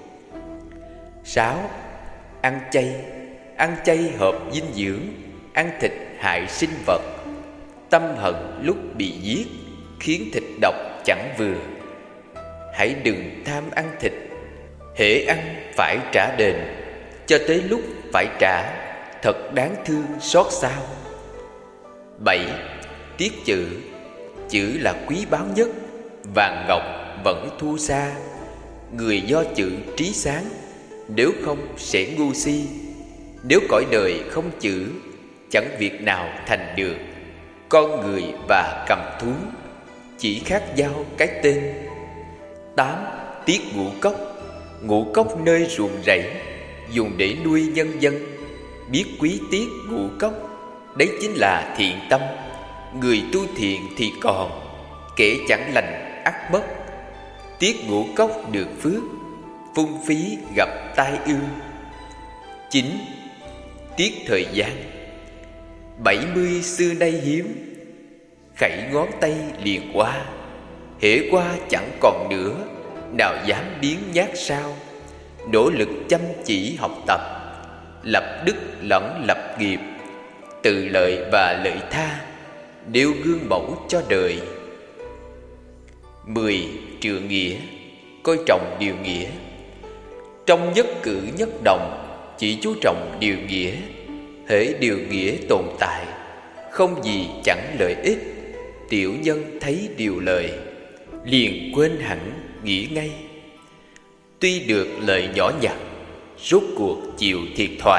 6. Ăn chay. Ăn chay hợp dinh dưỡng, ăn thịt hại sinh vật. Tâm hận lúc bị giết, khiến thịt độc chẳng vừa. Hãy đừng tham ăn thịt, hễ ăn phải trả đền, cho tới lúc phải trả, thật đáng thương xót sao. 7. Tiết chữ. Chữ là quý báu nhất, vàng ngọc vẫn thua xa. Người do chữ trí sáng, nếu không sẽ ngu si. Nếu cõi đời không chữ, chẳng việc nào thành được. Con người và cầm thú chỉ khác nhau cái tên. 8. Tiết ngũ cốc. Ngũ cốc nơi ruộng rẫy, dùng để nuôi nhân dân. Biết quý tiết ngũ cốc, đấy chính là thiện tâm. Người tu thiện thì còn, kẻ chẳng lành ắt mất. Tiết ngũ cốc được phước, phung phí gặp tai ương. 9. Tiết thời gian. 70 xưa nay hiếm, khẩy ngón tay liền qua. Hễ qua chẳng còn nữa, nào dám biến nhát sao. Nỗ lực chăm chỉ học tập, lập đức lẫn lập nghiệp, tự lợi và lợi tha, nêu gương mẫu cho đời. 10. Trượng nghĩa. coi trọng điều nghĩa. Trong nhất cử nhất động chỉ chú trọng điều nghĩa. Hễ điều nghĩa tồn tại, không gì chẳng lợi ích. Tiểu nhân thấy điều lợi, liền quên hẳn nghĩa ngay. Tuy được lợi nhỏ nhặt, rốt cuộc chịu thiệt thòi.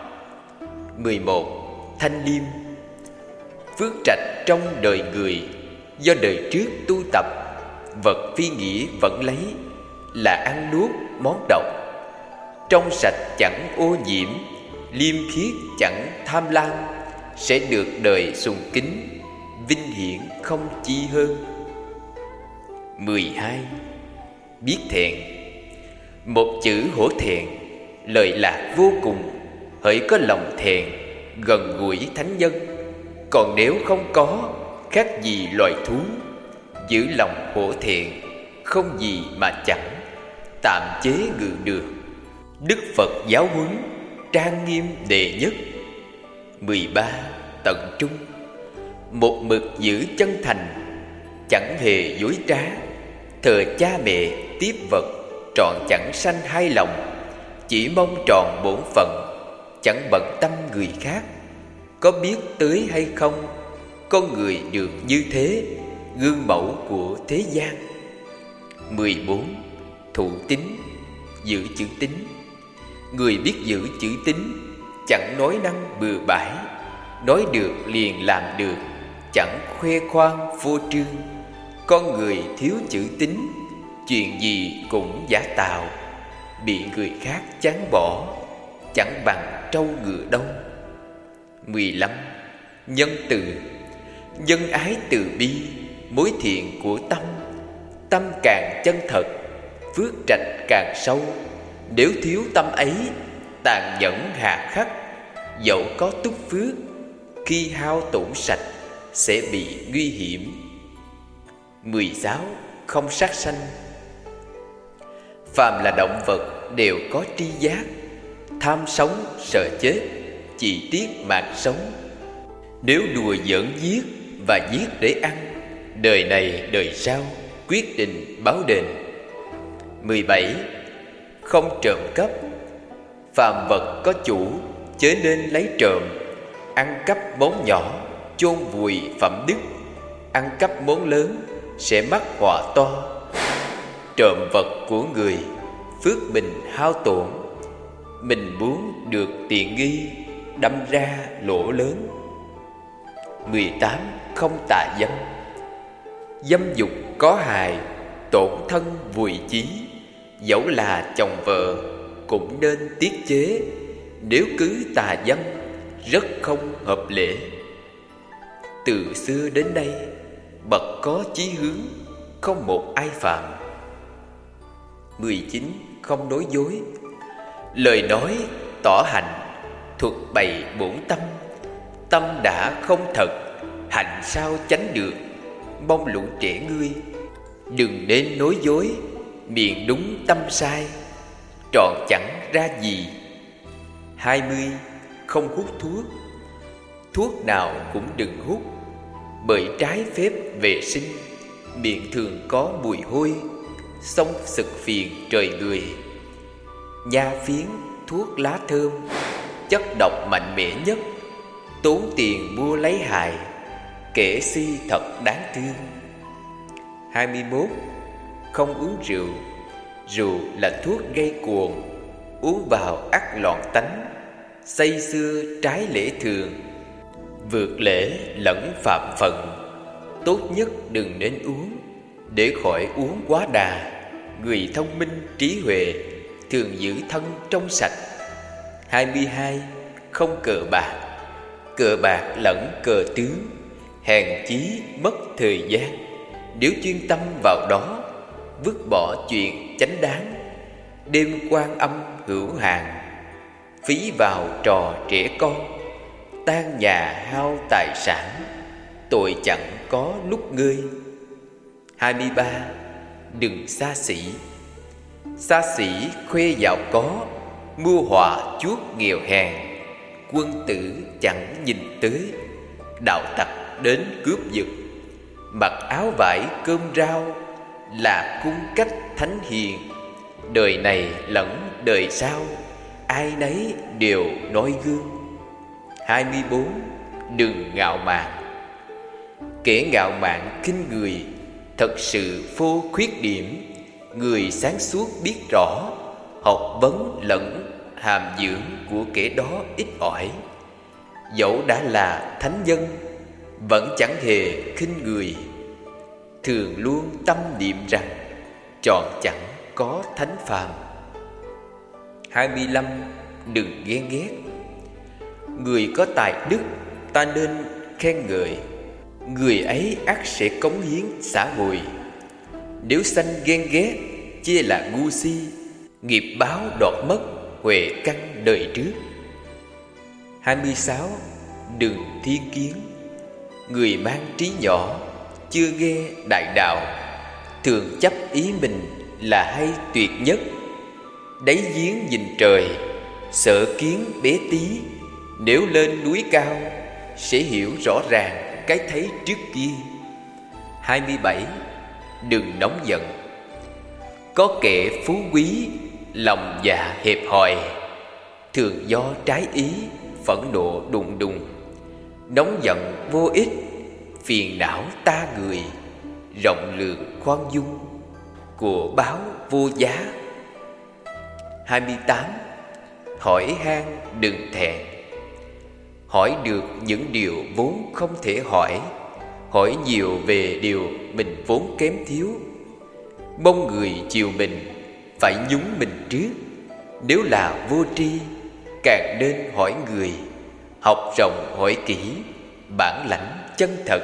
11. Thanh liêm. Phước trạch trong đời người, do đời trước tu tập, vật phi nghĩa vẫn lấy, là ăn nuốt món độc. Trong sạch chẳng ô nhiễm, liêm khiết chẳng tham lam, sẽ được đời sùng kính, vinh hiển không chi hơn. 12. Biết thẹn. Một chữ hổ thẹn, lời lạc vô cùng. Hỡi có lòng thẹn, gần gũi thánh nhân. Còn nếu không có, khác gì loài thú. Giữ lòng hổ thẹn, không gì mà chẳng, tạm chế ngự được. Đức Phật giáo huấn, trang nghiêm đệ nhất. 13. Tận trung. Một mực giữ chân thành, chẳng hề dối trá. Thờ cha mẹ tiếp vật, trọn chẳng sanh hai lòng. Chỉ mong tròn bổn phận, chẳng bận tâm người khác. Có biết tới hay không, con người được như thế, gương mẫu của thế gian. 14. Thụ tín. Giữ chữ tín. Người biết giữ chữ tín, chẳng nói năng bừa bãi. Nói được liền làm được, chẳng khoe khoang phô trương. Con người thiếu chữ tín, chuyện gì cũng giả tạo. Bị người khác chán bỏ, chẳng bằng trâu ngựa đông. 15. Nhân từ. Nhân ái từ bi, mối thiện của tâm. Tâm càng chân thật, phước trạch càng sâu. Nếu thiếu tâm ấy, tàn nhẫn hà khắc, dẫu có túc phước, khi hao tổn sạch, sẽ bị nguy hiểm. 16. Không sát sanh. Phàm là động vật đều có tri giác. Tham sống sợ chết, chỉ tiếc mạng sống. Nếu đùa giỡn giết và giết để ăn, đời này đời sau quyết định báo đền. 17. Không trộm cắp. Phàm vật có chủ, chớ nên lấy trộm. Ăn cắp món nhỏ, chôn vùi phẩm đức. Ăn cắp món lớn, sẽ mắc họa to. Trộm vật của người, phước mình hao tổn. Mình muốn được tiện nghi, đâm ra lỗ lớn. 18. Không tà dâm. Dâm dục có hại, tổn thân vùi chí. Dẫu là chồng vợ, cũng nên tiết chế. Nếu cứ tà dâm, rất không hợp lễ. Từ xưa đến nay, bậc có chí hướng, không một ai phạm. 19. Không nói dối. Lời nói tỏ hành, thuật bày bổn tâm. Tâm đã không thật, hành sao tránh được. Mong lũ trẻ ngươi, đừng nên nói dối. Miệng đúng tâm sai, trọn chẳng ra gì. 20. Không hút thuốc. Thuốc nào cũng đừng hút, bởi trái phép vệ sinh. Miệng thường có mùi hôi, xông sực phiền trời người. Nha phiến, thuốc lá thơm, chất độc mạnh mẽ nhất. Tốn tiền mua lấy hại, kẻ si thật đáng thương. 21. Không uống rượu. Rượu là thuốc gây cuồng, uống vào ắt loạn tánh. Say sưa trái lễ thường, vượt lễ lẫn phạm phận. Tốt nhất đừng nên uống, để khỏi uống quá đà. Người thông minh trí huệ, thường giữ thân trong sạch. 22. Không cờ bạc. Cờ bạc lẫn cờ tướng, hèn chí mất thời gian. Nếu chuyên tâm vào đó, vứt bỏ chuyện chánh đáng. Đêm Quan Âm hữu hạn, phí vào trò trẻ con. Tan nhà hao tài sản, tội chẳng có lúc ngơi. 23. Đừng xa xỉ. Xa xỉ khoe giàu có, mua họa chuốt nghèo hèn. Quân tử chẳng nhìn tới, đạo tặc đến cướp giật. Mặc áo vải cơm rau, là cung cách thánh hiền. Đời này lẫn đời sau, ai nấy đều noi gương. 24. Đừng ngạo mạn. Kẻ ngạo mạn khinh người, thật sự vô khuyết điểm. Người sáng suốt biết rõ, học vấn lẫn hàm dưỡng của kẻ đó ít ỏi. Dẫu đã là thánh nhân, vẫn chẳng hề khinh người. Thường luôn tâm niệm rằng chọn chẳng có thánh phàm. 25. Đừng ghen ghét. Người có tài đức ta nên khen ngợi, người ấy ắt sẽ cống hiến xã hội. Nếu sanh ghen ghét, chia là ngu si, nghiệp báo đoạt mất huệ căn đời trước. 26. Đừng thiên kiến. Người mang trí nhỏ, chưa nghe đại đạo, thường chấp ý mình là hay tuyệt nhất. Đáy giếng nhìn trời, sợ kiến bé tí. Nếu lên núi cao, sẽ hiểu rõ ràng cái thấy trước kia. 27. Đừng nóng giận. Có kẻ phú quý, lòng dạ hẹp hòi, thường do trái ý, phẫn nộ đùng đùng. Nóng giận vô ích, phiền não ta người. Rộng lượng khoan dung, của báo vô giá. 28. Hỏi han đừng thẹn. Hỏi được những điều vốn không thể hỏi, hỏi nhiều về điều mình vốn kém thiếu. Mong người chiều mình, phải nhúng mình trước. Nếu là vô tri, càng nên hỏi người. Học rộng hỏi kỹ, bản lãnh chân thật.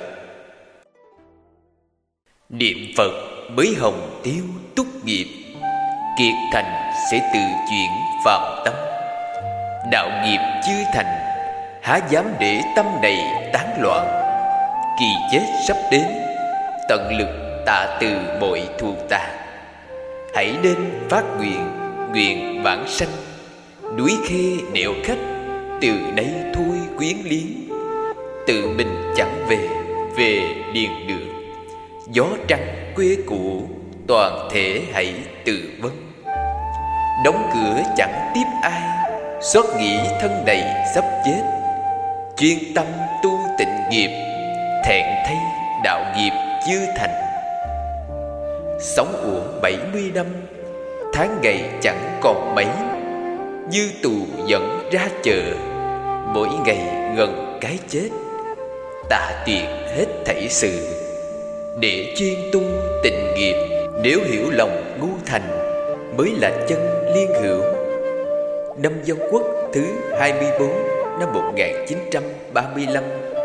Niệm Phật mới hồng tiêu túc nghiệp, kiệt thành sẽ tự chuyển phạm tâm. Đạo nghiệp chưa thành, há dám để tâm này tán loạn. Kỳ chết sắp đến, tận lực tạ từ mọi thuộc tà. Hãy nên phát nguyện, nguyện vãng sanh. Núi Khê nẻo khách, từ đây thôi quyến liếng. Tự mình chẳng về, về liền được. Gió trăng quê cũ, toàn thể hãy tự vấn. Đóng cửa chẳng tiếp ai, xót nghĩ thân này sắp chết. Chuyên tâm tu tịnh nghiệp, thẹn thay đạo nghiệp chưa thành. Sống uổng 70 năm, tháng ngày chẳng còn mấy. Như tù dẫn ra chợ, mỗi ngày gần cái chết. Tạ tiền hết thảy sự, để chuyên tu tịnh nghiệp. Nếu hiểu lòng ngu thành, mới là chân liên hữu. Năm Dân Quốc thứ 24 năm 1935.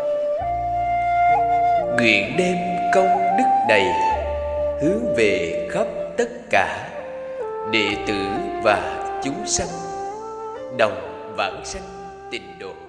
Nguyện đem công đức này, hướng về khắp tất cả đệ tử và chúng sanh, đồng vãng sanh tịnh độ.